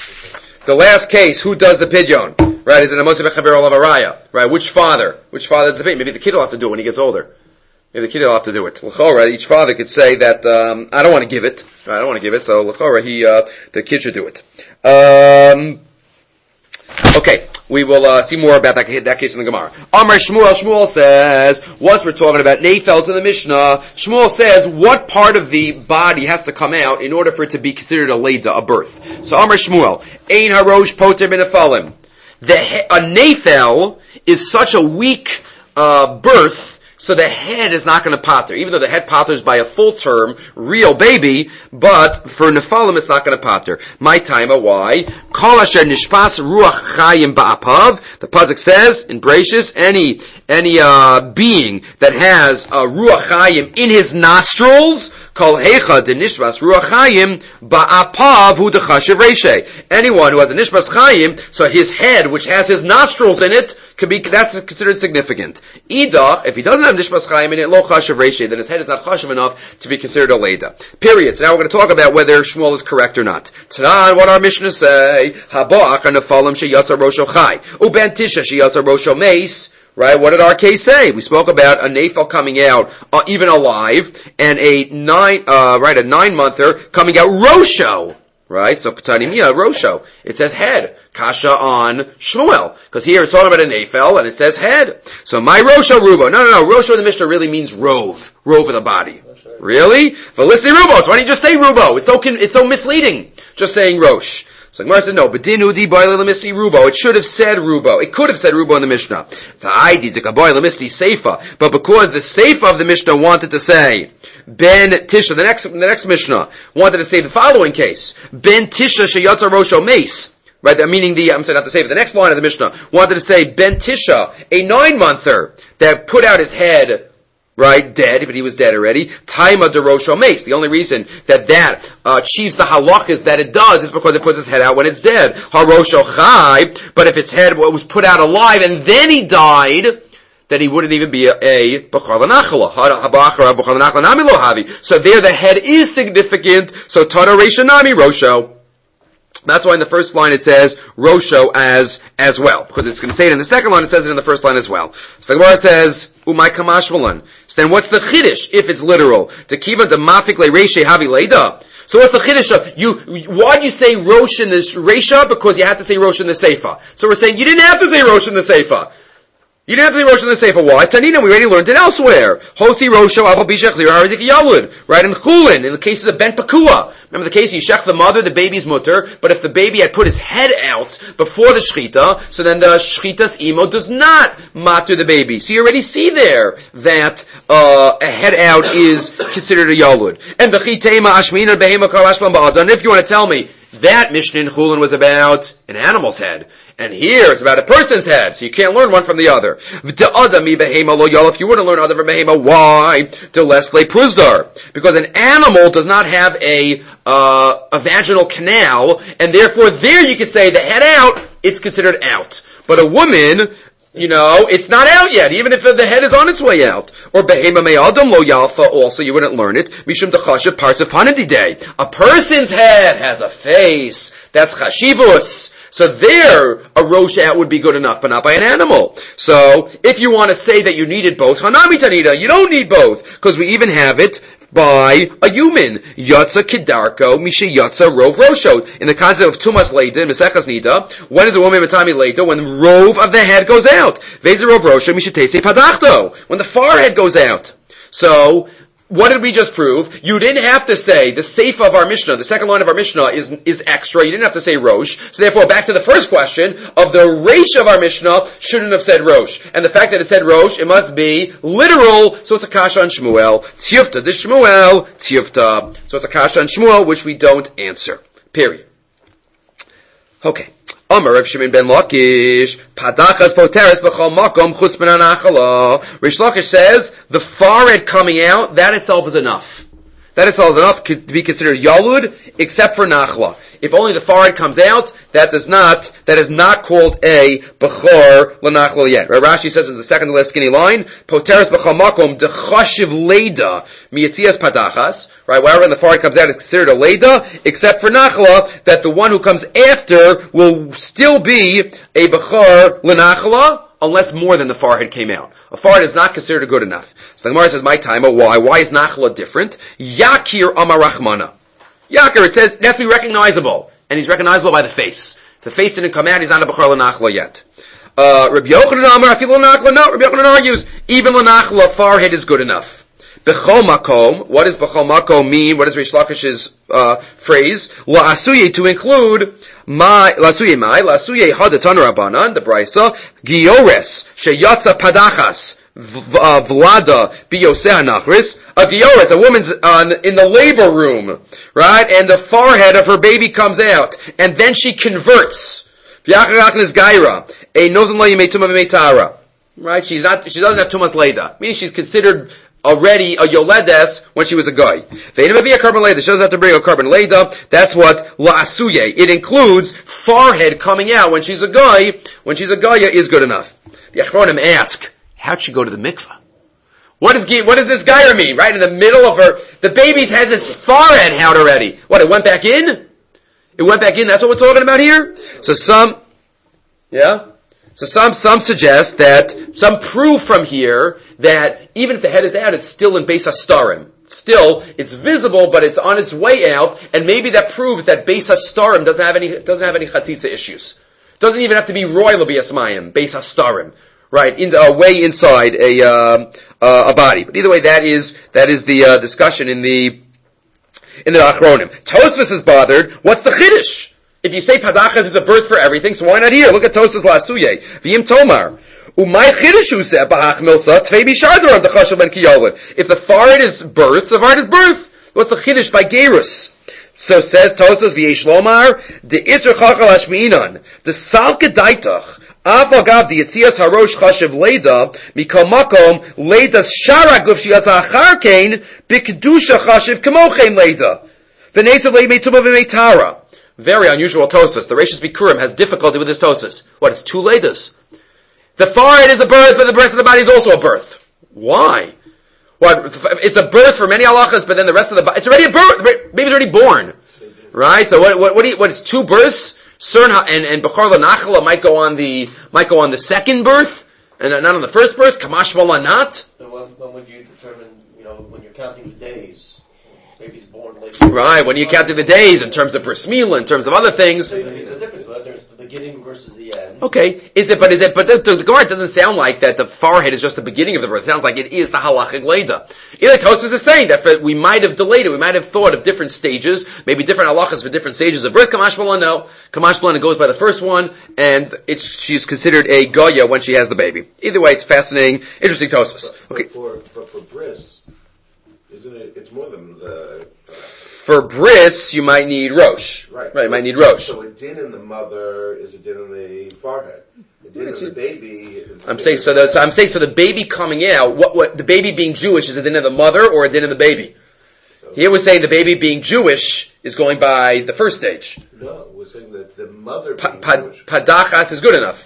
The last case, who does the pidyon? Right, is it a Moshe Bechaber Olav Araya? Right, which father? Which father does the pidyon? Maybe the kid will have to do it when he gets older. Maybe the kid will have to do it. L'chora, each father could say that, um, I don't want to give it. Right, I don't want to give it, so L'chora, he, uh, the kid should do it. Um, okay, we will uh, see more about that, that case in the Gemara. Amar Shmuel, Shmuel says, once we're talking about Neifels in the Mishnah, Shmuel says, what part of the body has to come out in order for it to be considered a Leida, a birth? So Amar Shmuel, Ein Harosh Poter B'Nefalim. The A Neifel is such a weak uh, birth, so the head is not going to pater, even though the head paters by a full term, real baby, but for Nephalim it's not going to pater. My time, why? Kol asher nishpas ruach chayim ba'apav. The pasuk says in Bereshis, any any uh, being that has a ruach chayim in his nostrils, kol hecha de nishpas ruach chayim ba'apav hu dechashiv reishe. Anyone who has a nishpas chayim, so his head, which has his nostrils in it, could be, that's considered significant. Idach, if he doesn't have nishmas chayim in it, lo chashav reishe, then his head is not chashav enough to be considered a leida. Period. So now we're going to talk about whether Shmuel is correct or not. Tanan, what our Mishnah say? Haboach nefalim sheyatzar rosho chai, uben tisha sheyatzar rosho meis. Right? What did our case say? We spoke about a nefel coming out uh, even alive, and a nine, uh, right, a nine-monther coming out rosho. Right? So, Katanimia, Rosho. It says head. Kasha on Shmuel. Because here it's talking about a Nefel, and it says head. So, my Rosho Rubo. No, no, no. Rosho in the Mishnah really means rove. Rove of the body. Really? Velisni Rubos. Why don't you just say Rubo? It's so, it's so misleading. Just saying Rosh. So Gemara says no, but dinudi boile lemisti rubo. It should have said rubo. It could have said rubo in the Mishnah. V'aidi dikaboy lemisti seifa. But because the seifa of the Mishnah wanted to say ben tisha, the next the next Mishnah wanted to say the following case: ben tisha sheyatza rosho meis. Right, meaning the, I'm saying not to say, but the next line of the Mishnah wanted to say Ben Tisha, a nine-monther that put out his head, right, dead, but he was dead already. Taima de Rosho Mace. The only reason that that uh, achieves the halachas that it does is because it puts his head out when it's dead. HaRosho Chai, but if its head was put out alive and then he died, then he wouldn't even be a, a B'char L'Nachla. So there the head is significant, so Tana Reisha Nami Rosho. That's why in the first line it says Rosho as as well, because it's going to say it in the second line. It says it in the first line as well. So the Gemara says Umay Kamashvalan. So then, what's the chiddush if it's literal? To kiva de mafik le reisha havi leida. So what's the chiddush of you? Why do you say Rosh in the reisha? Because you have to say Rosh in the seifa. So we're saying you didn't have to say Rosh in the seifa. You didn't have to say Rosh in the Sefer. Why? Tanina, we already learned it elsewhere. Hothi Rosho, Aval Bishach, Zirah, Rizik Yalud. Right? In Chulin, in the cases of Ben Pakua. Remember the case, Yishach the mother, the baby's mutter, but if the baby had put his head out before the Shechita, so then the Shechita's imo does not matter the baby. So you already see there that, uh, a head out is considered a Yalud. And the Chitema, Ashmina, Behema, Karashban, Ba'adan. And if you want to tell me, that Mishnah in Chulin was about an animal's head. And here it's about a person's head, so you can't learn one from the other. If you wouldn't learn other from behema, why? To lesle pruzdar. Because an animal does not have a, uh, a vaginal canal, and therefore there you could say the head out, it's considered out. But a woman, you know, it's not out yet, even if the head is on its way out. Or behema me'adam lo yalfa, also you wouldn't learn it. Mishum dechashav parts of panadidei. A person's head has a face. That's chashivus. So there, a rosh out would be good enough, but not by an animal. So, if you want to say that you needed both, hanami tanida, you don't need both, because we even have it by a human. Yatsa kidarko, misha yatsa rov rosho. In the concept of tumas leida, mesechas nida, when is a woman matami leida? When rov of the head goes out. Veza rov rosho, misha tese padachto. When the forehead goes out. So, what did we just prove? You didn't have to say the seif of our Mishnah, the second line of our Mishnah is is extra. You didn't have to say Rosh. So therefore, back to the first question of the Reish of our Mishnah shouldn't have said Rosh. And the fact that it said Rosh, it must be literal. So it's a kasha on Shmuel. Tiyufta, this Shmuel, Tiyufta. So it's a kasha on Shmuel, which we don't answer. Period. Okay. Amar Rav Shimon ben Lakish, Padachas poteres b'chol makom chutz min hanachala. Rish Lakish says the forehead coming out, that itself is enough. That itself is enough to be considered yalud, except for nachla. If only the forehead comes out, that does not, that is not called a bechor l'nachla yet. Right? Rashi says in the second to last skinny line, Poteres b'chol makom dechashiv leida miyatzias padachas. Right? Wherever the forehead comes out is considered a leida, except for nachla, that the one who comes after will still be a bechor l'nachla, unless more than the forehead came out. A forehead is not considered good enough. So the Gemara says, my time, why? Why is nachla different? Yakir amar rachmana. Yakir, it says, it has to be recognizable. And he's recognizable by the face. If the face didn't come out, he's not a bechor l'nachla yet. Uh, Rabbi Yochanan amar, afil l'nachla, no. Rabbi Yochanan argues, even l'nachla, forehead is good enough. Bechol makom, what does bechol makom mean? What is Rish Lakish's uh, phrase? La'asuye, to include, my, la'asuye my, la'asuye hadatan rabbanan, the brisa, giores, sheyatza padachas, vlada, biyoseh nachris, a giores, a woman's uh, in the labor room, right? And the forehead of her baby comes out, and then she converts. V'yachachnis gaira, a nozan la yimei tumah v'meitara. Right? She's not, she doesn't have tumas leida. Meaning she's considered already a yoledes when she was a guy. She doesn't have to bring a carbon leida. That's what la'asuye. It includes forehead coming out when she's a guy. When she's a guy is good enough. The Achronim ask, how'd she go to the mikveh? What does what does this guy mean? Right in the middle of her, the baby's has its forehead out already. What? It went back in. It went back in. That's what we're talking about here. So some, yeah. So some, some suggest that, some prove from here that even if the head is out, it's still in Beis HaStarim. Still, it's visible, but it's on its way out, and maybe that proves that Beis HaStarim doesn't have any, doesn't have any chatzitza issues. Doesn't even have to be royal Beis Mayim, Beis HaStarim. Right, in, uh, way inside a, uh, uh, a body. But either way, that is, that is the, uh, discussion in the, in the Achronim. Tosfos is bothered, what's the Chiddush? if you say padachas is a birth for everything, so why not here? Look at Tosas Lasuye. V'im Tomar. Umay chidushu se bahach milsa tvei bishardaram dechashav ben kiyolin. If the forehead is birth, the forehead is birth. What's the chiddush by gerus? So says Tosas v'yesh lomar the isur chachal hashmiinan the salke daitach af agav the yitzias harosh chashav leda mikol makom leda's shara guf shiyatza achar kain b'kedusha chashav kamochein leda v'nesav leimei tumah v'mei tara. Very unusual Tosas. The Reishis Bikurim has difficulty with this Tosas. What? It's two ledas. The forehead is a birth, but the rest of the body is also a birth. Why? What? It's a birth for many halachas, but then the rest of the body, it's already a birth. Baby's already born. Right? So what, what, what do you, what is two births? Cern and, and Bechor L'Nachla might go on the, might go on the second birth, and not on the first birth. Kamash Vala not. So when, when would you determine, you know, when you're counting the days, baby's born late. Right, when you counting the days in terms of bris milah, in terms of other things. So there's a difference, whether it's the beginning versus the end. Okay, is it? But is it? But the, the Gemara doesn't sound like that. The forehead is just the beginning of the birth. It sounds like it is the halachic leda. Eli Tosfos is saying that for, we might have delayed it. We might have thought of different stages, maybe different halachas for different stages of birth. Kamash B'lan, no. Kamash B'lan goes by the first one, and it's she's considered a goya when she has the baby. Either way, it's fascinating, interesting Tosfos. Okay, for for, for bris, isn't it? It's more than the. Uh, For bris, you might need rosh. Right. Right, you might need rosh. So a din in the mother is a din in the forehead. A din in the baby is I'm saying so. The, so I'm saying so. The baby coming out, what, what the baby being Jewish is a din of the mother or a din of the baby. So, here we're saying the baby being Jewish is going by the first stage. No, we're saying that the mother Pa, being pa, Jewish. Padachas is good enough.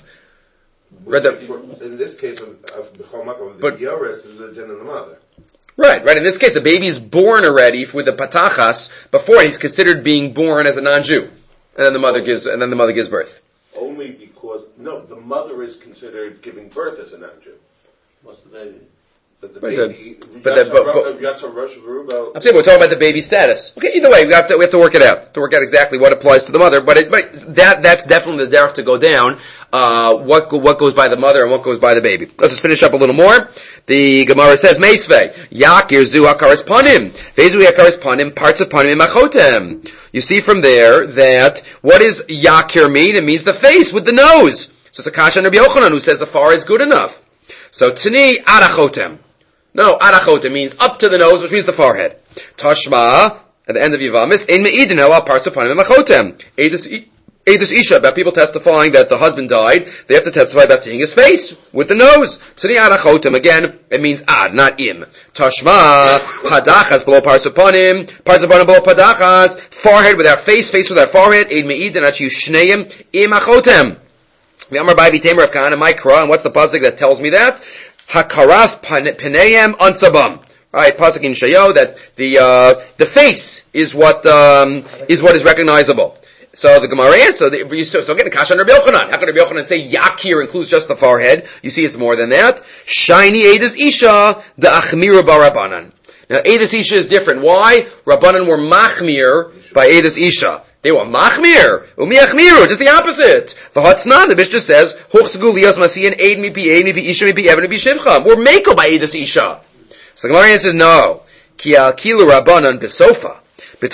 Rather, for, in this case of, of B'chol Makom, the But- Yoris is a din in the mother. Right, right. In this case, the baby is born already with the patachas before he's considered being born as a non-Jew, and then the mother gives, and then the mother gives birth. Only because no, the mother is considered giving birth as a non-Jew. What's the baby? But the Right, baby, the- but the- but- but- Yatsa Rosh Veruba. I'm saying we're talking about the baby status. Okay, either way, we have to, we have to work it out to work out exactly what applies to the mother. But, it, but that that's definitely the derech to go down. Uh, what go, what goes by the mother and what goes by the baby. Let's just finish up a little more. The Gemara says, Meisvei, Yakir zu hakaris panim, vezu hakaris panim, parts of panim imachotem. You see from there that what does Yakir mean? It means the face with the nose. So it's a kasha on Rabbi Yochanan who says the far is good enough. So tani arachotem. No, arachotem means up to the nose, which means the forehead. Tashma, at the end of Yavamis, ein me'idin ela parts of panim imachotem. Edus Edus Isha, about people testifying that the husband died, they have to testify about seeing his face with the nose. Tzini arachotem, again, it means ad, not im. Tashma, padachas below parts upon him, parts upon him below padachas, forehead without face, face without forehead, eid me'idin achu shneim im achotem. V'amar bai v'temer of Kahana Mikra, and what's the pasuk that tells me that? Hakaras paneim ansabam. Right, pasuk in Shayo, that the, uh, the face is what, um, is what is recognizable. So the Gemara answer, so, so, so again, Kasha Rabbi Yochanan. How can Rabbi Yochanan say Yakir includes just the forehead? You see it's more than that. Shiny Eidas Isha, the Achmira Barabanan. Now Eidas Isha is different. Why? Rabbanan were Machmir by Eidas Isha. They were Machmir. Umi Achmiru, just the opposite. V'hatznan, the Mishnah says, Huchsegu Lios Masiyan Eid Mipi Eid Mipi Isha Mipi Evan Mipi Shivcha. We're Mako by Eidas Isha. So the Gemara answers, no. Ki Akilu Rabbanan Besofa. We're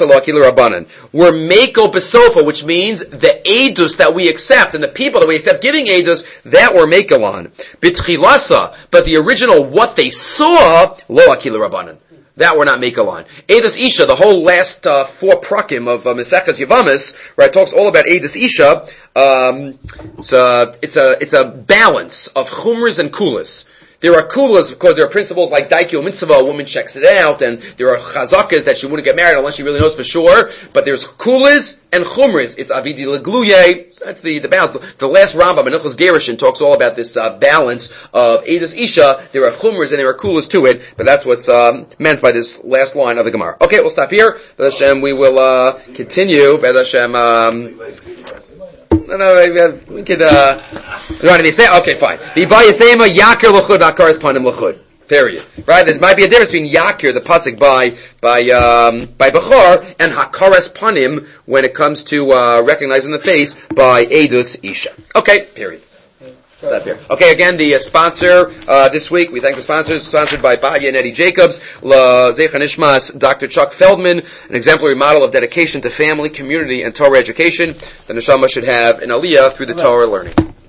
Mako Besofa, which means the Eidus that we accept, and the people that we accept giving Eidus, that we're Mako on. B'tchilasa, but the original, what they saw, Lo Akilu Rabbanan. That we're not Mako on. Eidus Isha, the whole last uh, four prakim of uh, Mesechus Yavamis, right, talks all about Eidus Isha. Um, it's a, it's a, it's a balance of chumras and kulas. There are kulas, of course, there are principles like daikyo mitzvah, a woman checks it out, and there are chazakas that she wouldn't get married unless she really knows for sure, but there's kulas and chumras. It's avidi legluye, so that's the, the balance. The, the last Rambam, Menachos Gerushin, talks all about this uh, balance of Eidas Isha. There are chumras and there are kulas to it, but that's what's um, meant by this last line of the Gemara. Okay, we'll stop here. B'ez Hashem, we will uh, continue. B'ez Hashem, um, No, no, we could, uh, you know what I say? Okay, fine. V'ba yisema yakir l'chud hakaras panim l'chud. Period. Right? There might be a difference between yakir, the pasuk by, by, um, by Bechor, and hakaras panim when it comes to, uh, recognizing the face by Eidus Isha. Okay, period. Stop here. Okay, again, the uh, sponsor uh, this week, we thank the sponsors, sponsored by Badia and Eddie Jacobs, La Zecha Nishmas, Doctor Chuck Feldman, an exemplary model of dedication to family, community, and Torah education. The neshama should have an aliyah through the Torah learning.